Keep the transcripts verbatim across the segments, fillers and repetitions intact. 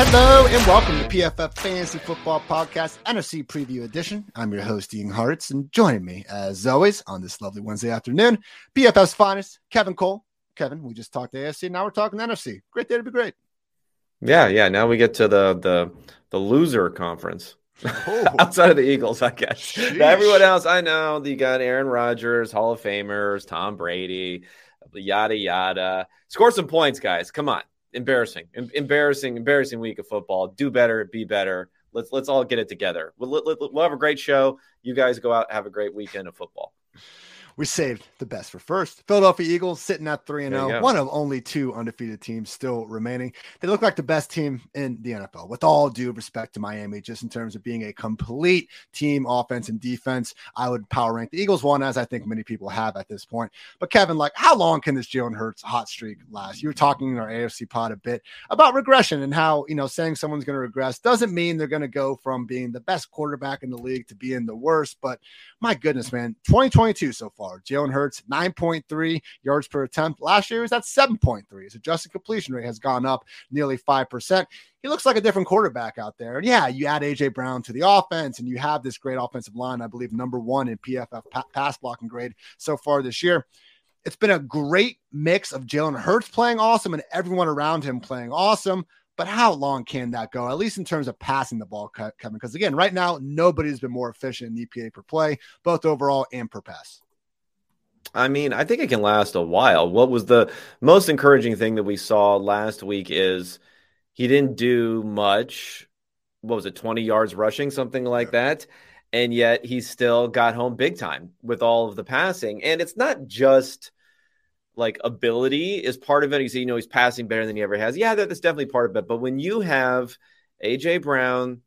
Hello and welcome to P F F Fantasy Football Podcast N F C Preview Edition. I'm your host, Ian Hartz, and joining me, as always, on this lovely Wednesday afternoon, P F F's finest, Kevin Cole. Kevin, we just talked A F C, now we're talking N F C. Great day to be great. Yeah, yeah. Now we get to the the the loser conference. Oh. Outside of the Eagles, I guess. Everyone else, I know you got Aaron Rodgers, Hall of Famers, Tom Brady, yada yada. Score some points, guys. Come on. Embarrassing, em- embarrassing, embarrassing week of football. Do better, be better. Let's let's all get it together. We'll, let, we'll have a great show. You guys go out, have a great weekend of football. We saved the best for first. Philadelphia Eagles sitting at three and oh, one of only two undefeated teams still remaining. They look like the best team in the N F L, with all due respect to Miami, just in terms of being a complete team, offense and defense. I would power rank the Eagles one, as I think many people have at this point. But Kevin, like, how long can this Jalen Hurts hot streak last? You were talking in our A F C pod a bit about regression and how, you know, saying someone's going to regress doesn't mean they're going to go from being the best quarterback in the league to being the worst. But my goodness, man, twenty twenty-two so far. Jalen Hurts, nine point three yards per attempt. Last year he was at seven point three. His adjusted completion rate has gone up nearly five percent. He looks like a different quarterback out there. And yeah, you add A J Brown to the offense and you have this great offensive line, I believe number one in P F F pass blocking grade so far this year. It's been a great mix of Jalen Hurts playing awesome and everyone around him playing awesome. But how long can that go, at least in terms of passing the ball, Kevin? Because, again, right now, nobody's been more efficient in E P A per play, both overall and per pass. I mean, I think it can last a while. What was the most encouraging thing that we saw last week is he didn't do much. What was it, twenty yards rushing, something like yeah. that? And yet he still got home big time with all of the passing. And it's not just like ability is part of it. You see, you know, he's passing better than he ever has. Yeah, that's definitely part of it. But when you have A J Brown,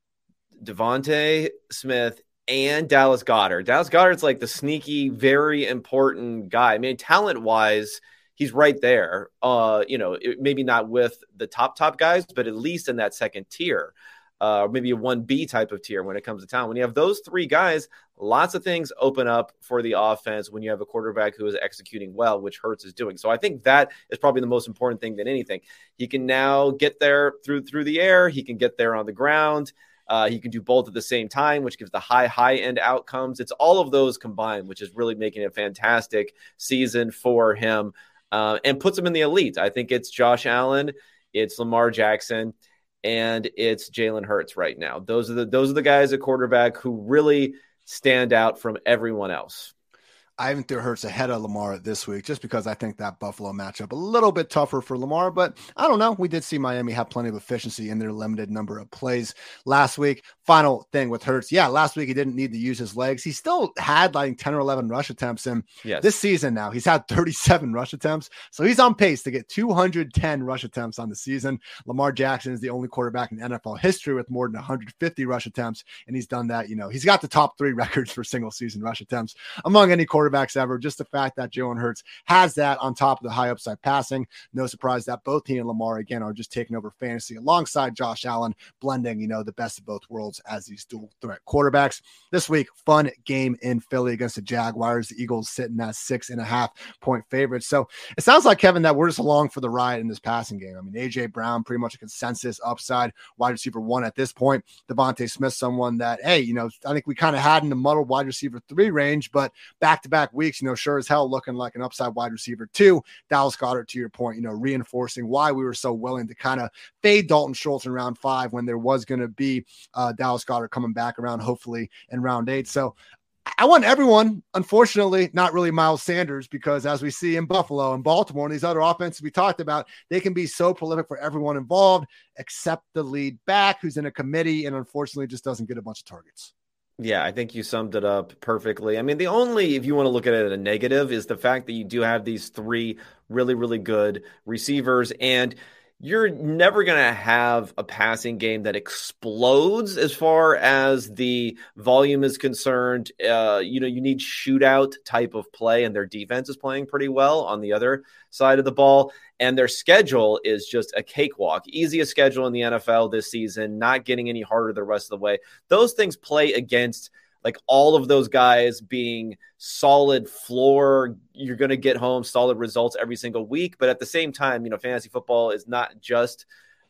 Devontae Smith, and Dallas Goedert, Dallas Goedert's like the sneaky, very important guy. I mean, talent-wise, he's right there. Uh, you know, it, maybe not with the top, top guys, but at least in that second tier. Uh, maybe a one B type of tier when it comes to talent. When you have those three guys, lots of things open up for the offense when you have a quarterback who is executing well, which Hurts is doing. So I think that is probably the most important thing than anything. He can now get there through through the air. He can get there on the ground. Uh, he can do both at the same time, which gives the high, high-end outcomes. It's all of those combined, which is really making a fantastic season for him uh, and puts him in the elite. I think it's Josh Allen, it's Lamar Jackson, and it's Jalen Hurts right now. Those are the those are the guys at quarterback who really stand out from everyone else. I even threw Hurts ahead of Lamar this week just because I think that Buffalo matchup a little bit tougher for Lamar, but I don't know. We did see Miami have plenty of efficiency in their limited number of plays last week. Final thing with Hurts. Yeah, last week he didn't need to use his legs. He still had like ten or eleven rush attempts. And yes. This season now he's had thirty-seven rush attempts. So he's on pace to get two hundred ten rush attempts on the season. Lamar Jackson is the only quarterback in N F L history with more than one hundred fifty rush attempts. And he's done that. You know, he's got the top three records for single season rush attempts among any quarterback. Quarterbacks ever. Just the fact that Jalen Hurts has that on top of the high upside passing. No surprise that both he and Lamar again are just taking over fantasy alongside Josh Allen, blending, you know, the best of both worlds as these dual threat quarterbacks. This week, fun game in Philly against the Jaguars. The Eagles sitting at six and a half point favorites. So it sounds like, Kevin, that we're just along for the ride in this passing game. I mean, A J Brown, pretty much a consensus upside wide receiver one at this point. Devontae Smith, someone that, hey, you know, I think we kind of had in the muddled wide receiver three range, but back to back weeks, you know, sure as hell looking like an upside wide receiver too. Dallas Goedert, to your point, you know, reinforcing why we were so willing to kind of fade Dalton Schultz in round five when there was going to be uh, Dallas Goedert coming back around, hopefully in round eight. So I want everyone, unfortunately, not really Miles Sanders, because as we see in Buffalo and Baltimore and these other offenses we talked about, they can be so prolific for everyone involved, except the lead back who's in a committee and unfortunately just doesn't get a bunch of targets. Yeah, I think you summed it up perfectly. I mean, the only, if you want to look at it as a negative, is the fact that you do have these three really, really good receivers, and you're never going to have a passing game that explodes as far as the volume is concerned. Uh, you know, you need shootout type of play, and their defense is playing pretty well on the other side of the ball. And their schedule is just a cakewalk. Easiest schedule in the N F L this season, not getting any harder the rest of the way. Those things play against like all of those guys being solid floor. You're going to get home solid results every single week. But at the same time, you know, fantasy football is not just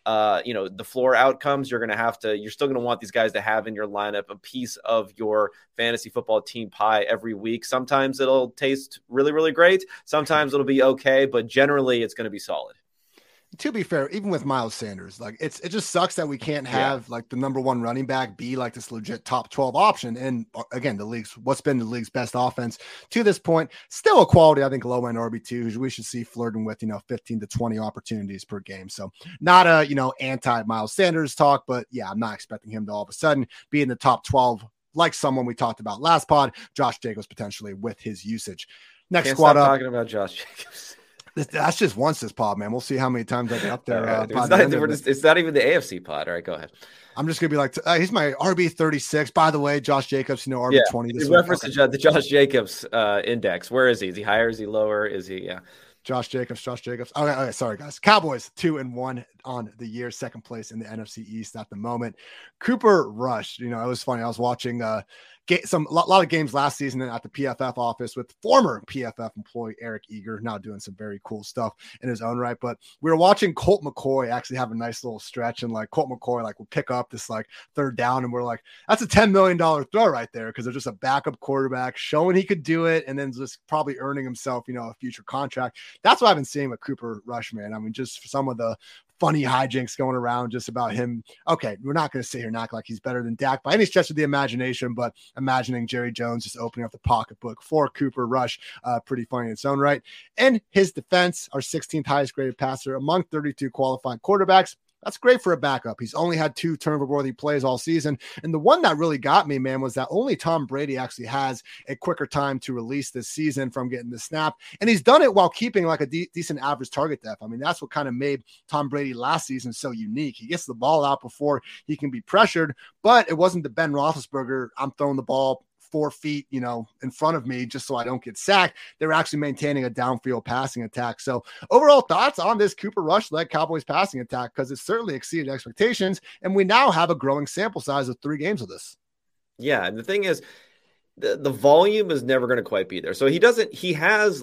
uh, you know, the floor outcomes, you're going to have to, you're still going to want these guys to have in your lineup a piece of your fantasy football team pie every week. Sometimes it'll taste really, really great. Sometimes it'll be okay, but generally it's going to be solid. To be fair, even with Miles Sanders, like it's it just sucks that we can't have yeah. like the number one running back be like this legit top twelve option. And again, the league's what's been the league's best offense to this point, still a quality, I think, low end R B two we should see flirting with, you know, fifteen to twenty opportunities per game. So not a, you know, anti Miles Sanders talk, but yeah, I'm not expecting him to all of a sudden be in the top twelve like someone we talked about last pod, Josh Jacobs, potentially with his usage. Next Can't squad stop up. Talking about Josh Jacobs. That's just once this pod, man. We'll see how many times I get up there. Uh, it's, not, just, it's not even the A F C pod. All right, go ahead. I'm just going to be like, uh, he's my R B thirty-six. By the way, Josh Jacobs, you know, R B twenty. Yeah, this reference okay. to the Josh Jacobs uh, index. Where is he? Is he higher? Is he lower? Is he, yeah. Josh Jacobs, Josh Jacobs. Okay, okay, sorry, guys. Cowboys, two and one on the year, second place in the N F C East at the moment. Cooper Rush, you know, it was funny. I was watching uh, get some a lot of games last season at the P F F office with former P F F employee Eric Eager, now doing some very cool stuff in his own right. But we were watching Colt McCoy actually have a nice little stretch, and like Colt McCoy, like will pick up this like third down, and we're like, that's a ten million dollars throw right there because they're just a backup quarterback showing he could do it, and then just probably earning himself, you know, a future contract. That's what I've been seeing with Cooper Rush, man. I mean, just some of the funny hijinks going around just about him. Okay, we're not going to sit here and act like he's better than Dak by any stretch of the imagination, but imagining Jerry Jones just opening up the pocketbook for Cooper Rush, uh, pretty funny in its own right. And his defense, our sixteenth highest graded passer among thirty-two qualified quarterbacks. That's great for a backup. He's only had two turnover-worthy plays all season. And the one that really got me, man, was that only Tom Brady actually has a quicker time to release this season from getting the snap. And he's done it while keeping like a de- decent average target depth. I mean, that's what kind of made Tom Brady last season so unique. He gets the ball out before he can be pressured, but it wasn't the Ben Roethlisberger, I'm throwing the ball four feet, you know, in front of me just so I don't get sacked. They're actually maintaining a downfield passing attack. So overall thoughts on this Cooper Rush-led Cowboys passing attack, because it certainly exceeded expectations. And we now have a growing sample size of three games of this. Yeah. And the thing is, the, the volume is never going to quite be there. So he doesn't, he has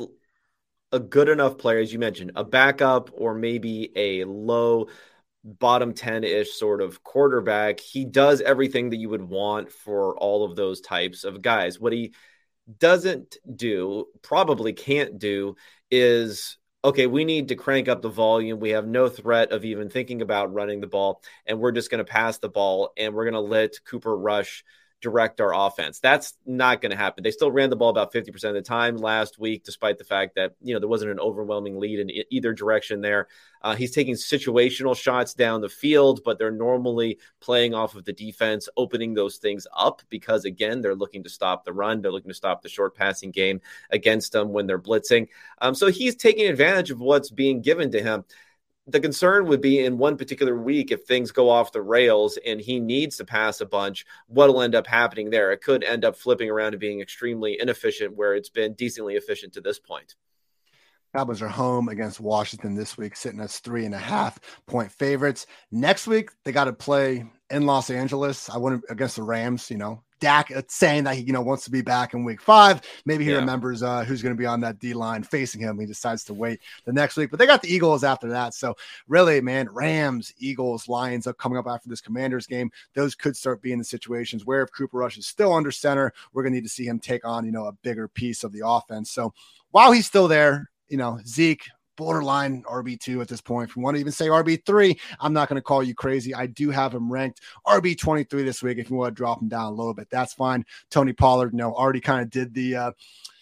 a good enough player, as you mentioned, a backup or maybe a low bottom ten-ish sort of quarterback. He does everything that you would want for all of those types of guys. What he doesn't do, probably can't do, is, okay, we need to crank up the volume. We have no threat of even thinking about running the ball, and we're just going to pass the ball, and we're going to let Cooper Rush direct our offense. That's not going to happen. They still ran the ball about fifty percent of the time last week, despite the fact that, you know, there wasn't an overwhelming lead in e- either direction there. Uh, he's taking situational shots down the field, but they're normally playing off of the defense, opening those things up because, again, they're looking to stop the run. They're looking to stop the short passing game against them when they're blitzing. Um, so he's taking advantage of what's being given to him. The concern would be in one particular week, if things go off the rails and he needs to pass a bunch, what'll end up happening there? It could end up flipping around and being extremely inefficient where it's been decently efficient to this point. Cowboys are home against Washington this week, sitting as three and a half point favorites. Next week, they got to play in Los Angeles. I wouldn't against the Rams, you know. Dak saying that he, you know, wants to be back in week five. Maybe he yeah. remembers uh, who's going to be on that D line facing him. He decides to wait the next week, but they got the Eagles after that. So really, man, Rams, Eagles, Lions up coming up after this Commanders game. Those could start being the situations where if Cooper Rush is still under center, we're going to need to see him take on, you know, a bigger piece of the offense. So while he's still there, you know, Zeke, borderline R B two at this point. If you want to even say R B three, I'm not going to call you crazy. I do have him ranked R B twenty-three this week. If you want to drop him down a little bit, that's fine. Tony Pollard, you know, already kind of did the uh,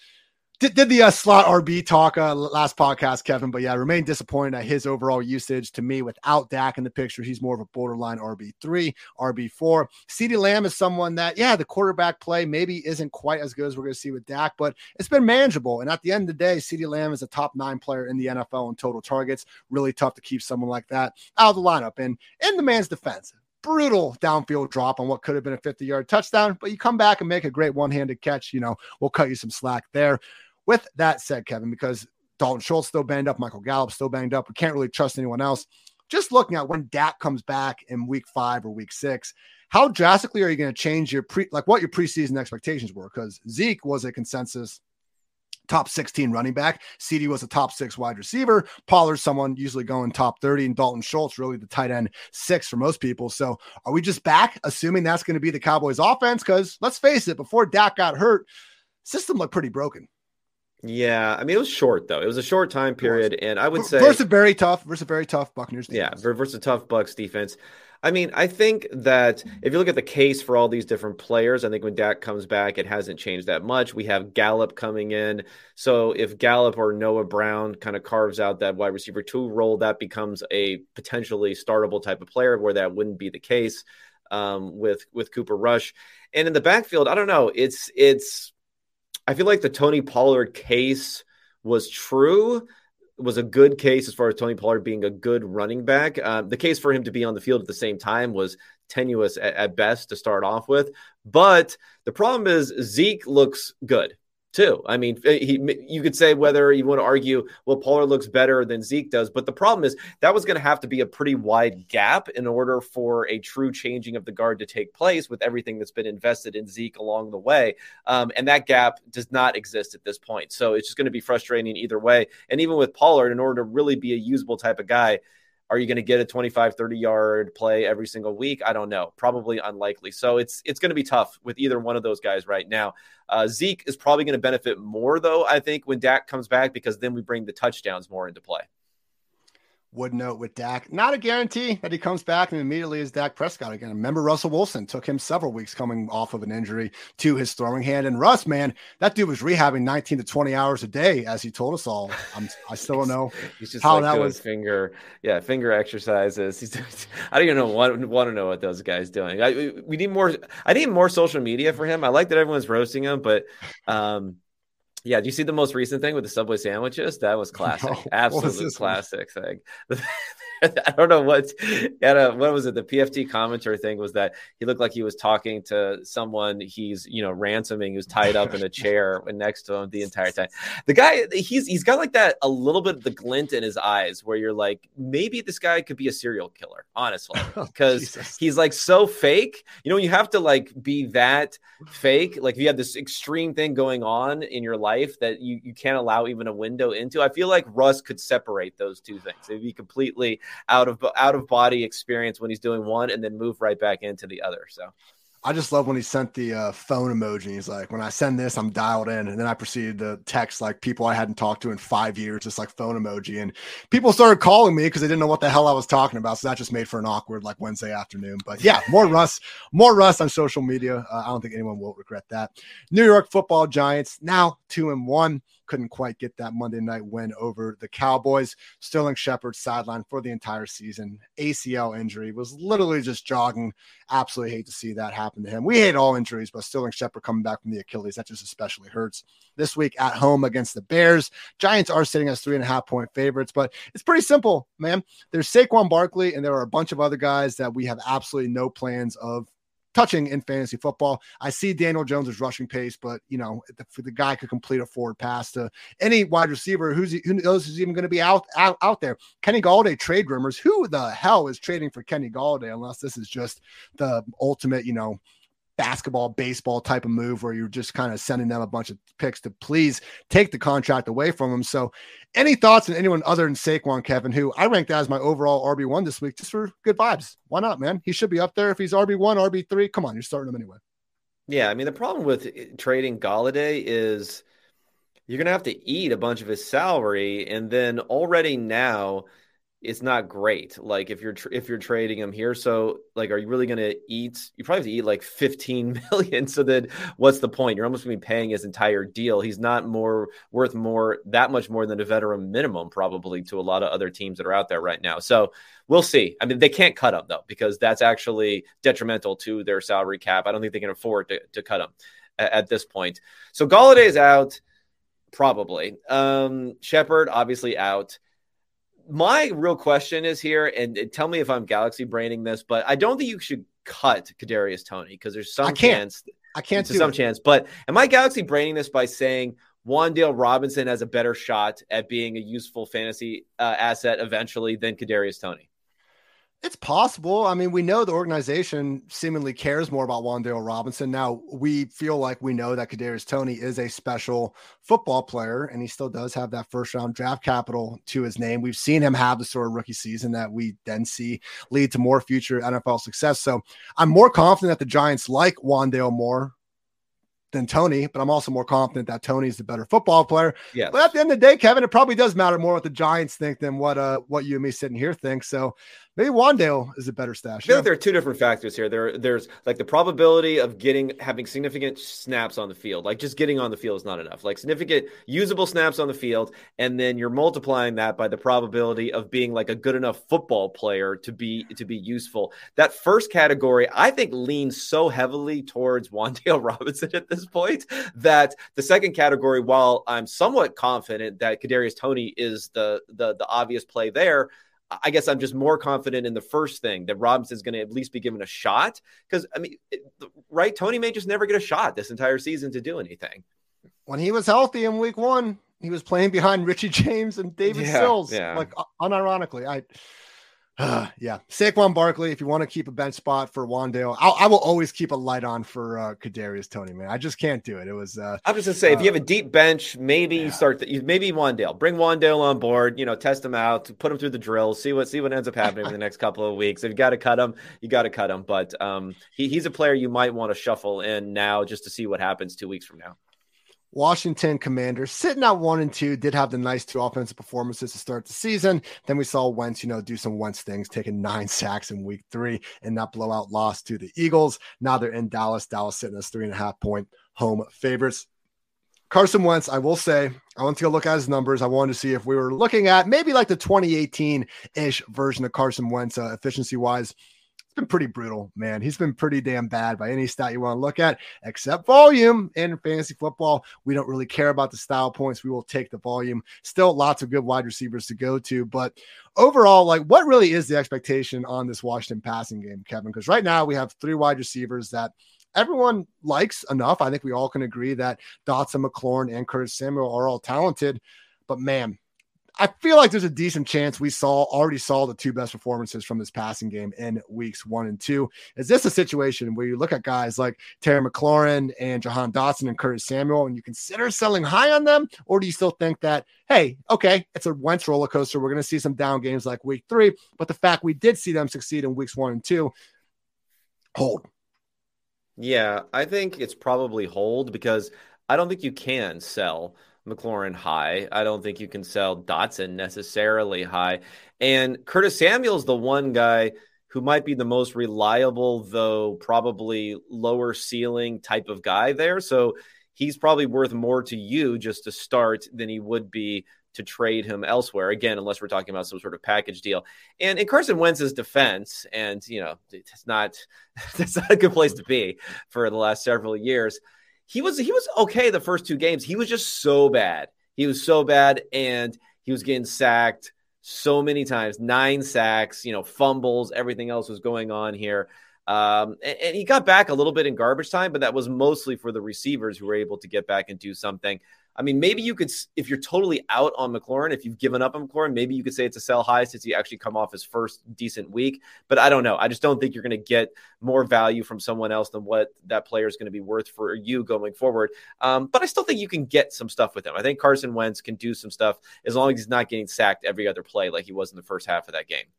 did, did the uh, slot R B talk uh, last podcast, Kevin. But yeah, I remain disappointed at his overall usage. To me, without Dak in the picture, he's more of a borderline R B three, R B four. CeeDee Lamb is someone that, yeah, the quarterback play maybe isn't quite as good as we're going to see with Dak, but it's been manageable. And at the end of the day, CeeDee Lamb is a top nine player in the N F L in total targets. Really tough to keep someone like that out of the lineup. And in the man's defense, brutal downfield drop on what could have been a fifty-yard touchdown, but you come back and make a great one-handed catch, you know, we'll cut you some slack there. With that said, Kevin, because Dalton Schultz still banged up, Michael Gallup still banged up, we can't really trust anyone else. Just looking at when Dak comes back in week five or week six, how drastically are you going to change your pre, like what your preseason expectations were? Because Zeke was a consensus top sixteen running back. C D was a top six wide receiver. Pollard's someone usually going top thirty, and Dalton Schultz really the tight end six for most people. So are we just back assuming that's going to be the Cowboys offense? Because let's face it, before Dak got hurt, system looked pretty broken. Yeah, I mean, it was short, though. It was a short time period, and I would say... Versus very tough, versus very tough Buccaneers defense. Yeah, versus a tough Bucs defense. I mean, I think that if you look at the case for all these different players, I think when Dak comes back, it hasn't changed that much. We have Gallup coming in. So if Gallup or Noah Brown kind of carves out that wide receiver two role, that becomes a potentially startable type of player, where that wouldn't be the case um, with, with Cooper Rush. And in the backfield, I don't know. It's it's... I feel like the Tony Pollard case was true, was a good case as far as Tony Pollard being a good running back. Uh, the case for him to be on the field at the same time was tenuous at, at best to start off with. But the problem is Zeke looks good too. I mean, he, you could say whether you want to argue, well, Pollard looks better than Zeke does, but the problem is that was going to have to be a pretty wide gap in order for a true changing of the guard to take place with everything that's been invested in Zeke along the way. Um, and that gap does not exist at this point. So it's just going to be frustrating either way. And even with Pollard, in order to really be a usable type of guy, are you going to get a twenty-five, thirty yard play every single week? I don't know. Probably unlikely. So it's it's going to be tough with either one of those guys right now. Uh, Zeke is probably going to benefit more, though, I think, when Dak comes back, because then we bring the touchdowns more into play. Would note with Dak, not a guarantee that he comes back and immediately is Dak Prescott again. Remember, Russell Wilson took him several weeks coming off of an injury to his throwing hand. And Russ, man, that dude was rehabbing nineteen to twenty hours a day, as he told us all. I'm, I still don't know He's just how like that was. Finger, yeah, finger exercises. He's, I don't even know what want to know what those guys doing. I, we need more. I need more social media for him. I like that everyone's roasting him, but. Um, Yeah, do you see the most recent thing with the Subway sandwiches? That was classic. No, absolute classic one? thing. I don't know what, a, what was it? The P F T commenter thing was that he looked like he was talking to someone he's, you know, ransoming, who's tied up in a chair next to him the entire time. The guy, he's he's got like that, a little bit of the glint in his eyes where you're like, maybe this guy could be a serial killer, honestly, because oh, he's like so fake. You know, you have to like be that fake. Like if you have this extreme thing going on in your life that you, you can't allow even a window into. I feel like Russ could separate those two things. It'd be completely out of out of body experience when he's doing one and then move right back into the other. So I just love when he sent the uh, phone emoji. He's like, when I send this, I'm dialed in. And then I proceeded to text like people I hadn't talked to in five years, just like phone emoji. And people started calling me because they didn't know what the hell I was talking about. So that just made for an awkward like Wednesday afternoon. But yeah, more Russ, more Russ on social media. Uh, I don't think anyone will regret that. New York Football Giants now two and one. Couldn't quite get that Monday night win over the Cowboys. Sterling Shepard sidelined for the entire season. A C L injury, was literally just jogging. Absolutely hate to see that happen to him. We hate all injuries, but Sterling Shepard coming back from the Achilles, that just especially hurts. This week at home against the Bears, Giants are sitting as three and a half point favorites, but it's pretty simple, man. There's Saquon Barkley, and there are a bunch of other guys that we have absolutely no plans of touching in fantasy football. I see Daniel Jones' rushing pace, but you know, the, the guy could complete a forward pass to any wide receiver. Who's who knows who's even going to be out, out out there? Kenny Galladay trade rumors. Who the hell is trading for Kenny Galladay unless this is just the ultimate, you know, basketball, baseball type of move where you're just kind of sending them a bunch of picks to please take the contract away from them. So any thoughts on anyone other than Saquon, Kevin, who I ranked as my overall R B one this week, just for good vibes? Why not, man? He should be up there. If he's R B one, R B three, come on, you're starting him anyway. Yeah, I mean, the problem with trading Galladay is you're going to have to eat a bunch of his salary. And then already now, it's not great. Like if you're, tr- if you're trading him here. So like, are you really going to eat, you probably have to eat like fifteen million. So then what's the point? You're almost going to be paying his entire deal. He's not more worth more, that much more than a veteran minimum, probably to a lot of other teams that are out there right now. So we'll see. I mean, they can't cut him though, because that's actually detrimental to their salary cap. I don't think they can afford to, to cut him at, at this point. So Galladay is out probably. Um, Shepard obviously out. My real question is here, and tell me if I'm galaxy braining this, but I don't think you should cut Kadarius Toney because there's some I can't. chance. I can't do some it. chance. But am I galaxy braining this by saying Wan'Dale Robinson has a better shot at being a useful fantasy uh, asset eventually than Kadarius Toney? It's possible. I mean, we know the organization seemingly cares more about Wan'Dale Robinson. Now, we feel like we know that Kadarius Toney is a special football player, and he still does have that first round draft capital to his name. We've seen him have the sort of rookie season that we then see lead to more future N F L success. So I'm more confident that the Giants like Wan'Dale more than Toney, but I'm also more confident that Toney's the better football player. Yeah. But at the end of the day, Kevin, it probably does matter more what the Giants think than what uh what you and me sitting here think. So maybe Wan'Dale is a better stash. I feel Yeah. like there are two different factors here. There, there's like the probability of getting having significant snaps on the field. Like just getting on the field is not enough. Like significant usable snaps on the field, and then you're multiplying that by the probability of being like a good enough football player to be to be useful. That first category, I think, leans so heavily towards Wan'Dale Robinson at this point that the second category, while I'm somewhat confident that Kadarius Toney is the the the obvious play there, I guess I'm just more confident in the first thing that Robinson's going to at least be given a shot. Because, I mean, it, right, Toney may just never get a shot this entire season to do anything. When he was healthy in week one, he was playing behind Richie James and David yeah, Sills. Yeah. Like, unironically, I, uh, yeah. Saquon Barkley, if you want to keep a bench spot for Wan'Dale, I'll, I will always keep a light on for uh, Kadarius Toney, man. I just can't do it. It was. Uh, I'm just gonna say, uh, if you have a deep bench, maybe yeah. you start. The, maybe Wan'Dale, bring Wan'Dale on board. You know, test him out, put him through the drills, see what see what ends up happening in the next couple of weeks. If you got to cut him, you got to cut him. But um, he, he's a player you might want to shuffle in now just to see what happens two weeks from now. Washington Commanders sitting at one and two did have the nice two offensive performances to start the season. Then we saw Wentz, you know, do some Wentz things, taking nine sacks in week three and that blowout loss to the Eagles. Now they're in Dallas. Dallas sitting as three and a half point home favorites. Carson Wentz, I will say, I want to go look at his numbers. I wanted to see if we were looking at maybe like the twenty eighteen-ish version of Carson Wentz uh, efficiency-wise. It's been pretty brutal, man. He's been pretty damn bad by any stat you want to look at, except volume. And in fantasy football, we don't really care about the style points. We will take the volume. Still lots of good wide receivers to go to. But overall, like, what really is the expectation on this Washington passing game, Kevin? Because right now we have three wide receivers that everyone likes enough. I think we all can agree that Dotson, McLaurin, and Curtis Samuel are all talented. But, man, I feel like there's a decent chance we saw already saw the two best performances from this passing game in weeks one and two. Is this a situation where you look at guys like Terry McLaurin and Jahan Dotson and Curtis Samuel and you consider selling high on them? Or do you still think that, hey, okay, it's a Wentz roller coaster. We're going to see some down games like week three, but the fact we did see them succeed in weeks one and two, hold. Yeah, I think it's probably hold because I don't think you can sell McLaurin high. I don't think you can sell Dotson necessarily high. And Curtis Samuel's the one guy who might be the most reliable, though probably lower ceiling type of guy there. So he's probably worth more to you just to start than he would be to trade him elsewhere. Again, unless we're talking about some sort of package deal. And in Carson Wentz's defense, and you know, it's not that's not a good place to be for the last several years. He was he was okay the first two games. He was just so bad. He was so bad, and he was getting sacked so many times. Nine sacks, you know, fumbles, everything else was going on here. Um, and, and he got back a little bit in garbage time, but that was mostly for the receivers who were able to get back and do something. I mean, maybe you could, if you're totally out on McLaurin, if you've given up on McLaurin, maybe you could say it's a sell high since he actually come off his first decent week. But I don't know. I just don't think you're going to get more value from someone else than what that player is going to be worth for you going forward. Um, but I still think you can get some stuff with him. I think Carson Wentz can do some stuff as long as he's not getting sacked every other play like he was in the first half of that game.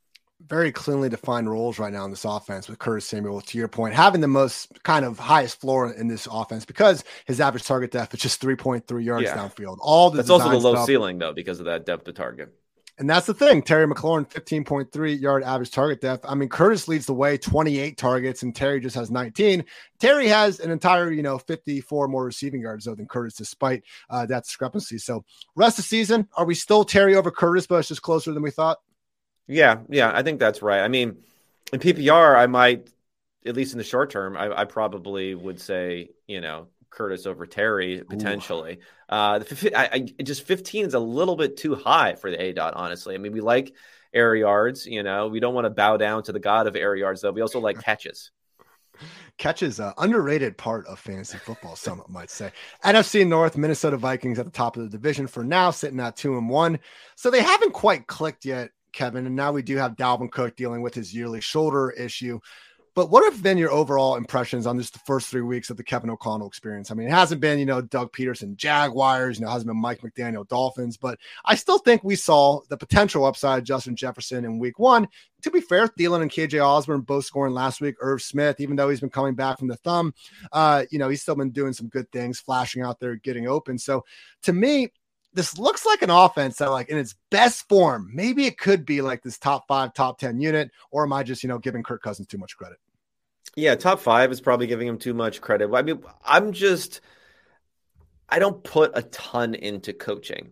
Very cleanly defined roles right now in this offense with Curtis Samuel, to your point, having the most kind of highest floor in this offense because his average target depth is just three point three yards yeah. downfield. All the That's also the low stuff. ceiling, though, because of that depth of target. And that's the thing. Terry McLaurin, fifteen point three yard average target depth. I mean, Curtis leads the way, twenty-eight targets, and Terry just has nineteen. Terry has an entire, you know, fifty-four more receiving yards, though, than Curtis, despite uh, that discrepancy. So, rest of the season, are we still Terry over Curtis, but it's just closer than we thought? Yeah, yeah, I think that's right. I mean, in P P R, I might, at least in the short term, I, I probably would say, you know, Curtis over Terry potentially. Ooh. Uh, the, I, I just fifteen is a little bit too high for the A dot, honestly. I mean, we like air yards, you know, we don't want to bow down to the god of air yards, though. We also like catches. Catches, an underrated part of fantasy football, some might say. N F C North, Minnesota Vikings at the top of the division for now, sitting at two and one. So they haven't quite clicked yet. Kevin, and now we do have Dalvin Cook dealing with his yearly shoulder issue. But what have been your overall impressions on just the first three weeks of the Kevin O'Connell experience? I mean, it hasn't been, you know, Doug Peterson Jaguars, you know, it hasn't been Mike McDaniel Dolphins, but I still think we saw the potential upside of Justin Jefferson in week one. To be fair, Thielen and K J Osborne both scoring last week. Irv Smith, even though he's been coming back from the thumb, uh, you know, he's still been doing some good things, flashing out there, getting open. So to me, this looks like an offense that, like, in its best form, maybe it could be like this top five, top ten unit, or am I just, you know, giving Kirk Cousins too much credit? Yeah, top five is probably giving him too much credit. I mean, I'm just, I don't put a ton into coaching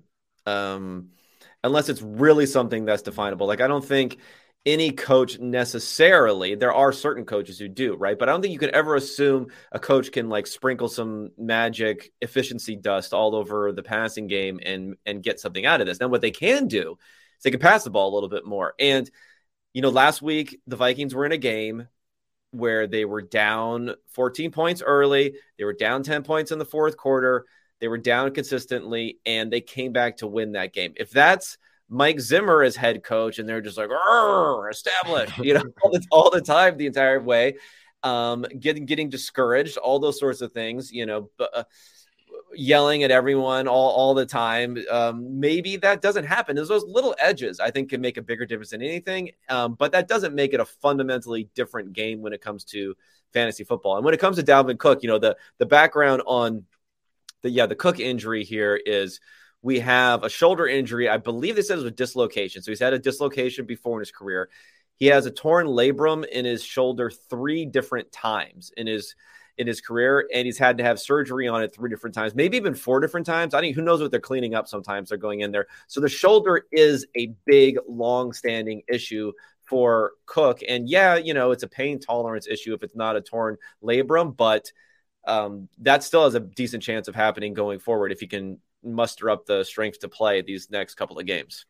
um, unless it's really something that's definable. Like, I don't think any coach necessarily, there are certain coaches who do, right? But I don't think you could ever assume a coach can like sprinkle some magic efficiency dust all over the passing game and and get something out of this. Now, what they can do is they can pass the ball a little bit more. And, you know, last week, the Vikings were in a game where they were down fourteen points early. They were down ten points in the fourth quarter. They were down consistently, and they came back to win that game. If that's Mike Zimmer as head coach, and they're just like, established, you know, all the, all the time, the entire way, um, getting getting discouraged, all those sorts of things, you know, uh, yelling at everyone all, all the time. Um, maybe that doesn't happen. There's those little edges, I think, can make a bigger difference than anything. Um, but that doesn't make it a fundamentally different game when it comes to fantasy football. And when it comes to Dalvin Cook, you know, the the background on the yeah the Cook injury here is, we have a shoulder injury. I believe they said it was a dislocation. So he's had a dislocation before in his career. He has a torn labrum in his shoulder three different times in his in his career, and he's had to have surgery on it three different times, maybe even four different times. I mean, who knows what they're cleaning up sometimes. They're going in there. So the shoulder is a big, long-standing issue for Cook. And, yeah, you know, it's a pain tolerance issue if it's not a torn labrum, but um, that still has a decent chance of happening going forward if he can muster up the strength to play these next couple of games.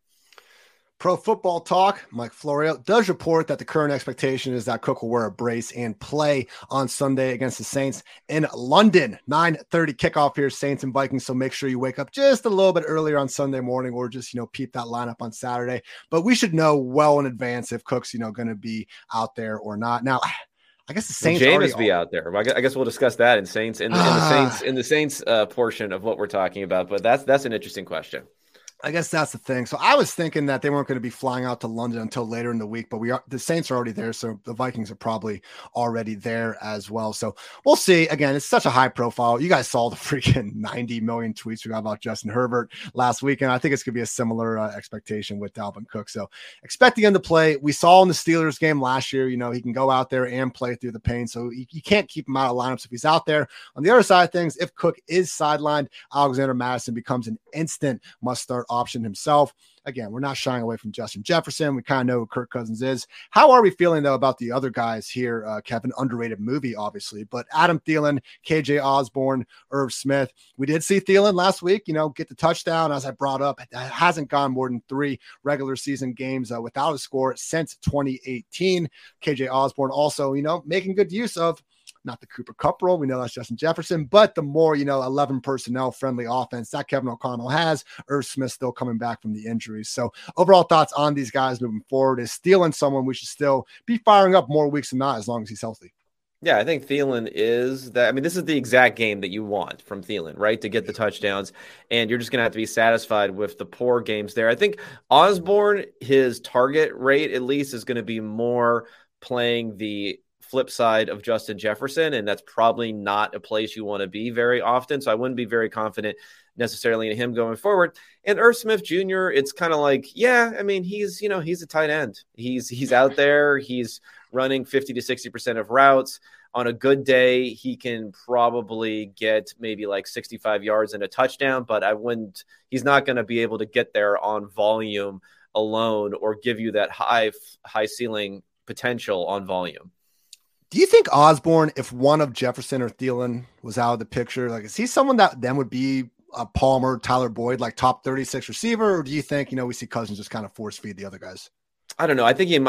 Pro Football Talk, Mike Florio, does report that the current expectation is that Cook will wear a brace and play on Sunday against the Saints in London. nine thirty kickoff here, Saints and Vikings, so make sure you wake up just a little bit earlier on Sunday morning, or just, you know, peep that lineup on Saturday. But we should know well in advance if Cook's, you know, going to be out there or not. Now, I guess the Saints will Jameis be all... out there. I guess we'll discuss that in Saints in the, in the Saints in the Saints uh, portion of what we're talking about. But that's that's an interesting question. I guess that's the thing. So I was thinking that they weren't going to be flying out to London until later in the week, but we are, the Saints are already there. So the Vikings are probably already there as well. So we'll see. Again, it's such a high profile. You guys saw the freaking ninety million tweets we got about Justin Herbert last weekend. I think it's going to be a similar uh, expectation with Dalvin Cook. So expecting him to play. We saw in the Steelers game last year, you know, he can go out there and play through the pain. So you, you can't keep him out of lineups if he's out there. On the other side of things, if Cook is sidelined, Alexander Mattison becomes an instant must start option himself. Again, we're not shying away from Justin Jefferson. We kind of know who Kirk Cousins is. How are we feeling, though, about the other guys here? Uh, Kevin, underrated movie, obviously, but Adam Thielen, K J Osborne, Irv Smith. We did see Thielen last week, you know, get the touchdown. As I brought up, it hasn't gone more than three regular season games uh, without a score since twenty eighteen. K J Osborne also, you know, making good use of not the Cooper Kupp role. We know that's Justin Jefferson, but the more, you know, eleven personnel friendly offense that Kevin O'Connell has. Irv Smith still coming back from the injuries. So overall thoughts on these guys moving forward. Is Thielen someone we should still be firing up more weeks than not, as long as he's healthy? Yeah, I think Thielen is that. I mean, this is the exact game that you want from Thielen, right? To get the touchdowns, and you're just going to have to be satisfied with the poor games there. I think Osborne, his target rate at least is going to be more playing the flip side of Justin Jefferson, and that's probably not a place you want to be very often. So I wouldn't be very confident necessarily in him going forward. And Irv Smith Junior, it's kind of like, yeah, I mean, he's, you know, he's a tight end. He's he's out there. He's running fifty to sixty percent of routes. On a good day, he can probably get maybe like sixty-five yards and a touchdown, but I wouldn't, he's not going to be able to get there on volume alone or give you that high, high ceiling potential on volume. Do you think Osborne, if one of Jefferson or Thielen was out of the picture, like, is he someone that then would be a Palmer, Tyler Boyd, like top thirty-six receiver? Or do you think, you know, we see Cousins just kind of force feed the other guys? I don't know. I think he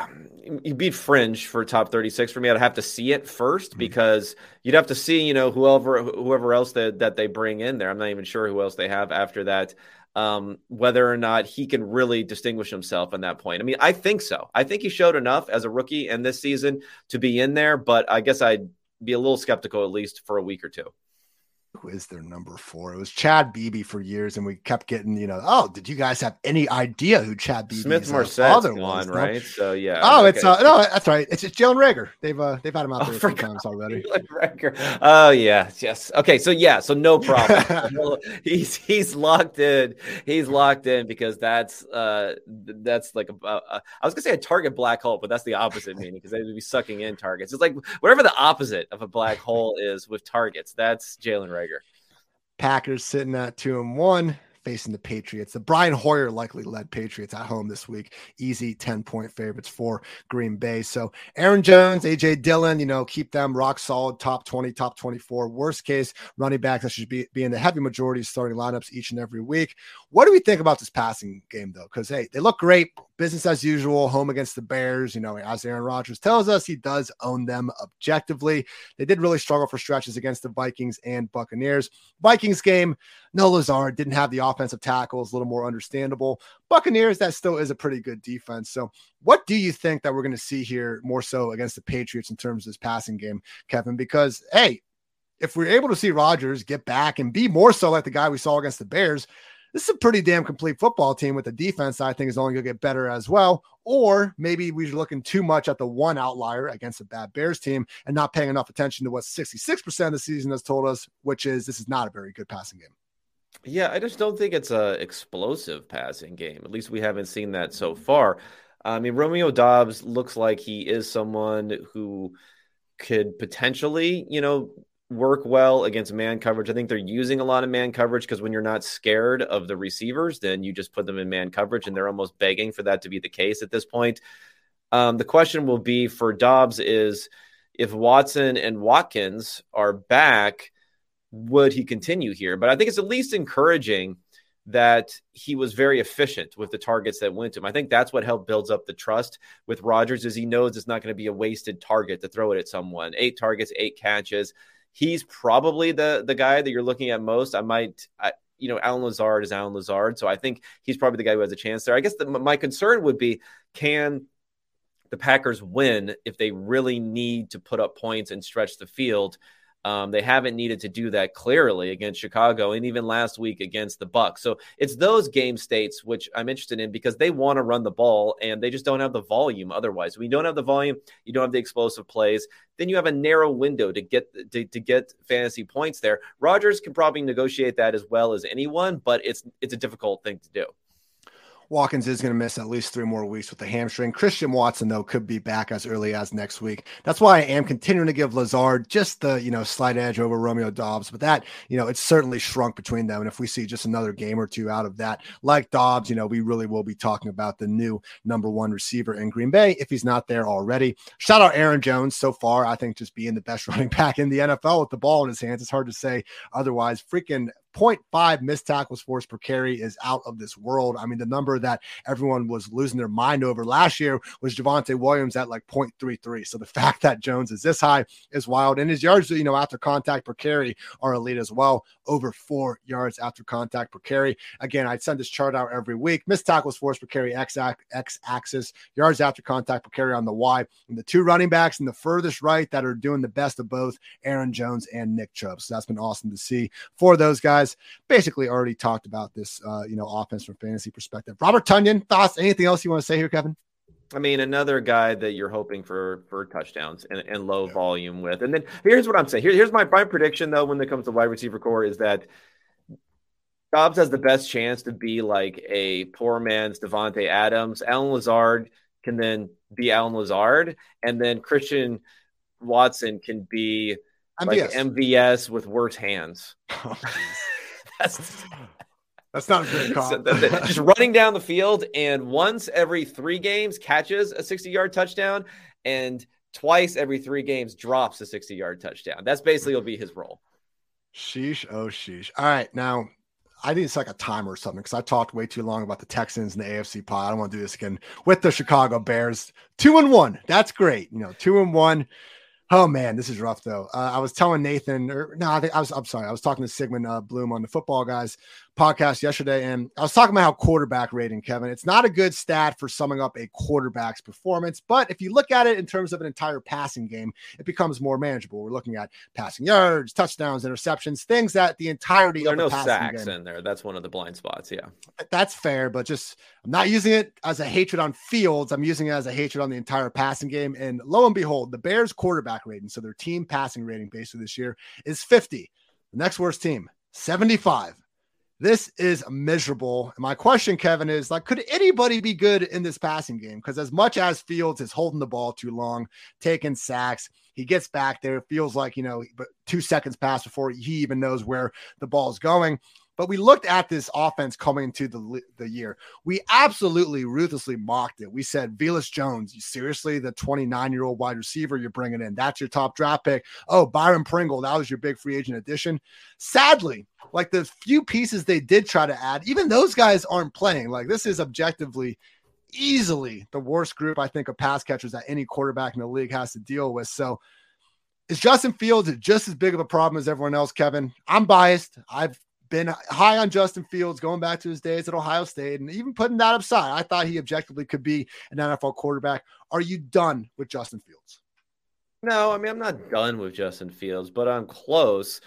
he beat Fringe for top thirty-six for me. I'd have to see it first Mm-hmm. because you'd have to see, you know, whoever whoever else that, that they bring in there. I'm not even sure who else they have after that. Um, whether or not he can really distinguish himself in that point. I mean, I think so. I think he showed enough as a rookie and this season to be in there, but I guess I'd be a little skeptical at least for a week or two. Who is their number four? It was Chad Beebe for years, and we kept getting, you know, oh, did you guys have any idea who Chad Beebe's Smith uh, Marsette's father gone, was? No? right? So yeah. Oh, okay. it's uh, no, that's right. It's just Jalen Reagor. They've uh, they've had him out there oh, a few times already. Oh yeah, yes. Okay, so yeah, so no problem. Well, he's he's locked in. He's locked in because that's uh that's like a, a I was gonna say a target black hole, but that's the opposite meaning because they would be sucking in targets. It's like whatever the opposite of a black hole is with targets. That's Jalen Reagor. Packers sitting at two and one, facing the Patriots. The Brian Hoyer likely led Patriots at home this week. Easy ten point favorites for Green Bay. So Aaron Jones, A J Dillon, you know, keep them rock solid, top twenty, top twenty-four. Worst case, running backs that should be, be in the heavy majority of starting lineups each and every week. What do we think about this passing game, though? Because, hey, they look great. Business as usual, home against the Bears. You know, as Aaron Rodgers tells us, he does own them objectively. They did really struggle for stretches against the Vikings and Buccaneers. Vikings game, no Lazard, didn't have the offensive tackles, a little more understandable. Buccaneers, that still is a pretty good defense. So what do you think that we're going to see here more so against the Patriots in terms of this passing game, Kevin? Because, hey, if we're able to see Rodgers get back and be more so like the guy we saw against the Bears, this is a pretty damn complete football team with a defense that I think is only going to get better as well. Or maybe we're looking too much at the one outlier against a bad Bears team and not paying enough attention to what sixty-six percent of the season has told us, which is this is not a very good passing game. Yeah, I just don't think it's a explosive passing game. At least we haven't seen that so far. I mean, Romeo Doubs looks like he is someone who could potentially, you know, work well against man coverage. I think they're using a lot of man coverage because when you're not scared of the receivers, then you just put them in man coverage, and they're almost begging for that to be the case at this point. Um, the question will be for Doubs is if Watson and Watkins are back, would he continue here? But I think it's at least encouraging that he was very efficient with the targets that went to him. I think that's what helped builds up the trust with Rodgers is he knows it's not going to be a wasted target to throw it at someone. Eight targets, eight catches. He's probably the the guy that you're looking at most. I might, I, you know, Allen Lazard is Allen Lazard. So I think he's probably the guy who has a chance there. I guess the, my concern would be, can the Packers win if they really need to put up points and stretch the field? Um, they haven't needed to do that clearly against Chicago and even last week against the Bucs. So it's those game states which I'm interested in because they want to run the ball and they just don't have the volume otherwise. When you don't have the volume, you don't have the explosive plays, then you have a narrow window to get to, to get fantasy points there. Rodgers can probably negotiate that as well as anyone, but it's it's a difficult thing to do. Watkins is going to miss at least three more weeks with the hamstring. Christian Watson, though, could be back as early as next week. That's why I am continuing to give Lazard just the, you know, slight edge over Romeo Doubs. But that, you know, it's certainly shrunk between them. And if we see just another game or two out of that, like Doubs, you know, we really will be talking about the new number one receiver in Green Bay if he's not there already. Shout out Aaron Jones so far. I think just being the best running back in the N F L with the ball in his hands. It's hard to say otherwise. Freaking zero point five missed tackles force per carry is out of this world. I mean, the number that everyone was losing their mind over last year was Javonte Williams at like zero point three three. So the fact that Jones is this high is wild. And his yards, you know, after contact per carry are elite as well. Over four yards after contact per carry. Again, I'd send this chart out every week. Missed tackles force per carry, X, X axis, yards after contact per carry on the Y. And the two running backs in the furthest right that are doing the best of both, Aaron Jones and Nick Chubb. So that's been awesome to see for those guys. Basically already talked about this, uh, you know, offense from fantasy perspective. Robert Tonyan, thoughts? Anything else you want to say here, Kevin? I mean, another guy that you're hoping for for touchdowns and, and low yeah. volume with. And then here's what I'm saying. Here, here's my, my prediction, though, when it comes to wide receiver core is that Doubs has the best chance to be like a poor man's Devontae Adams. Allen Lazard can then be Allen Lazard. And then Christian Watson can be M V S. Like M V S with worse hands. Oh, that's that's not a good call. So just running down the field and once every three games catches a sixty-yard touchdown and twice every three games drops a sixty-yard touchdown. That's basically will be his role. Sheesh, oh sheesh. All right, now I think it's like a timer or something because I talked way too long about the Texans and the A F C pod. I don't want to do this again with the Chicago Bears. Two and one. That's great. You know, two and one. Oh man, this is rough though. Uh, I was telling Nathan, or no, I think I was. I'm sorry. I was talking to Sigmund uh, Bloom on the Football Guys podcast yesterday, and I was talking about how quarterback rating, Kevin. It's not a good stat for summing up a quarterback's performance, but if you look at it in terms of an entire passing game, it becomes more manageable. We're looking at passing yards, touchdowns, interceptions, things that the entirety there of are the no passing sacks game. in there. That's one of the blind spots. Yeah, that's fair, but just I'm not using it as a hatred on Fields. I'm using it as a hatred on the entire passing game. And lo and behold, the Bears quarterback rating, so their team passing rating basically this year is fifty. The next worst team, seventy-five. This is miserable. And my question, Kevin, is like, could anybody be good in this passing game? Because as much as Fields is holding the ball too long, taking sacks, he gets back there. It feels like, you know, but two seconds pass before he even knows where the ball is going. But we looked at this offense coming into the, the year. We absolutely ruthlessly mocked it. We said, Velus Jones, you seriously, the twenty-nine-year-old wide receiver you're bringing in, that's your top draft pick. Oh, Byron Pringle, that was your big free agent addition. Sadly, like the few pieces they did try to add, even those guys aren't playing. Like this is objectively easily the worst group, I think, of pass catchers that any quarterback in the league has to deal with. So is Justin Fields just as big of a problem as everyone else, Kevin? I'm biased. I've been high on Justin Fields going back to his days at Ohio State, and even putting that aside, I thought he objectively could be an N F L quarterback. Are you done with Justin Fields? No, I mean, I'm not done with Justin Fields, but I'm close.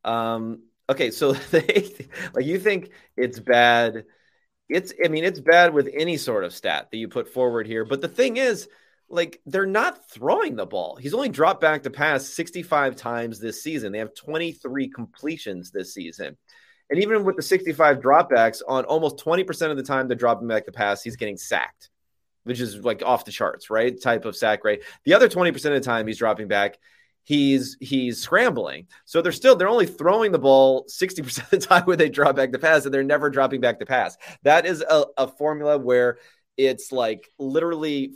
Um, okay, so they, like you think it's bad. It's, I mean, it's bad with any sort of stat that you put forward here. But the thing is, like, they're not throwing the ball. He's only dropped back to pass sixty-five times this season. They have twenty-three completions this season. And even with the sixty-five dropbacks, on almost twenty percent of the time they're dropping back to pass, he's getting sacked, which is like off the charts, right? Type of sack rate. The other twenty percent of the time he's dropping back, he's he's scrambling. So they're still, they're only throwing the ball sixty percent of the time when they drop back to pass, and they're never dropping back to pass. That is a, a formula where it's like literally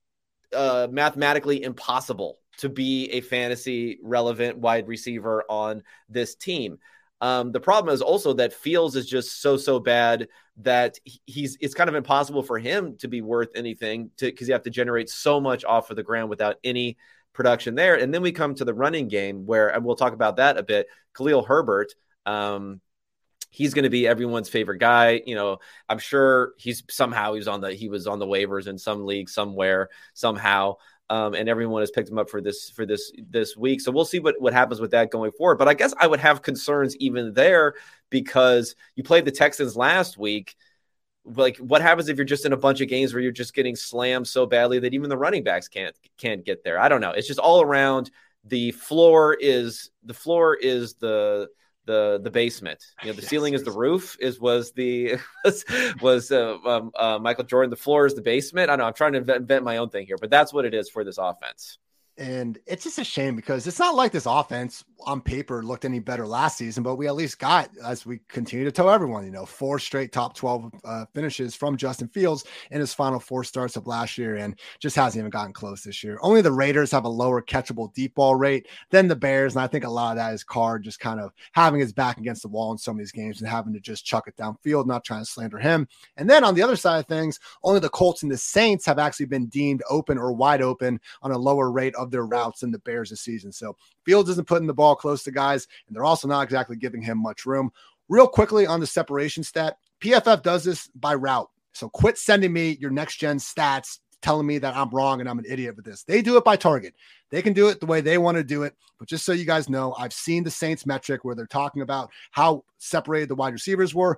uh, mathematically impossible to be a fantasy relevant wide receiver on this team. Um, the problem is also that Fields is just so, so bad that he's, it's kind of impossible for him to be worth anything to, cause you have to generate so much off of the ground without any production there. And then we come to the running game where, and we'll talk about that a bit. Khalil Herbert, um, he's going to be everyone's favorite guy. You know, I'm sure he's somehow he's on the, he was on the waivers in some league somewhere, somehow. Um, and everyone has picked him up for this for this this week. So we'll see what, what happens with that going forward. But I guess I would have concerns even there because you played the Texans last week. Like, what happens if you're just in a bunch of games where you're just getting slammed so badly that even the running backs can't can't get there? I don't know. It's just all around. The floor is the floor is the the the basement. You know, the yes, ceiling is the roof. Is was the was, was uh, um, uh, Michael Jordan. The floor is the basement. I know I'm trying to invent, invent my own thing here, but that's what it is for this offense. And it's just a shame because it's not like this offense on paper looked any better last season, but we at least got, as we continue to tell everyone, you know, four straight top twelve uh, finishes from Justin Fields in his final four starts of last year, and just hasn't even gotten close this year. Only the Raiders have a lower catchable deep ball rate than the Bears, and I think a lot of that is Carr just kind of having his back against the wall in some of these games and having to just chuck it downfield, not trying to slander him. And then on the other side of things, only the Colts and the Saints have actually been deemed open or wide open on a lower rate of their routes than the Bears this season. So Fields isn't putting the ball close to guys, and they're also not exactly giving him much room. Real quickly on the separation stat, P F F does this by route. So quit sending me your next gen stats telling me that I'm wrong and I'm an idiot with this. They do it by target. They can do it the way they want to do it. But just so you guys know, I've seen the Saints metric where they're talking about how separated the wide receivers were.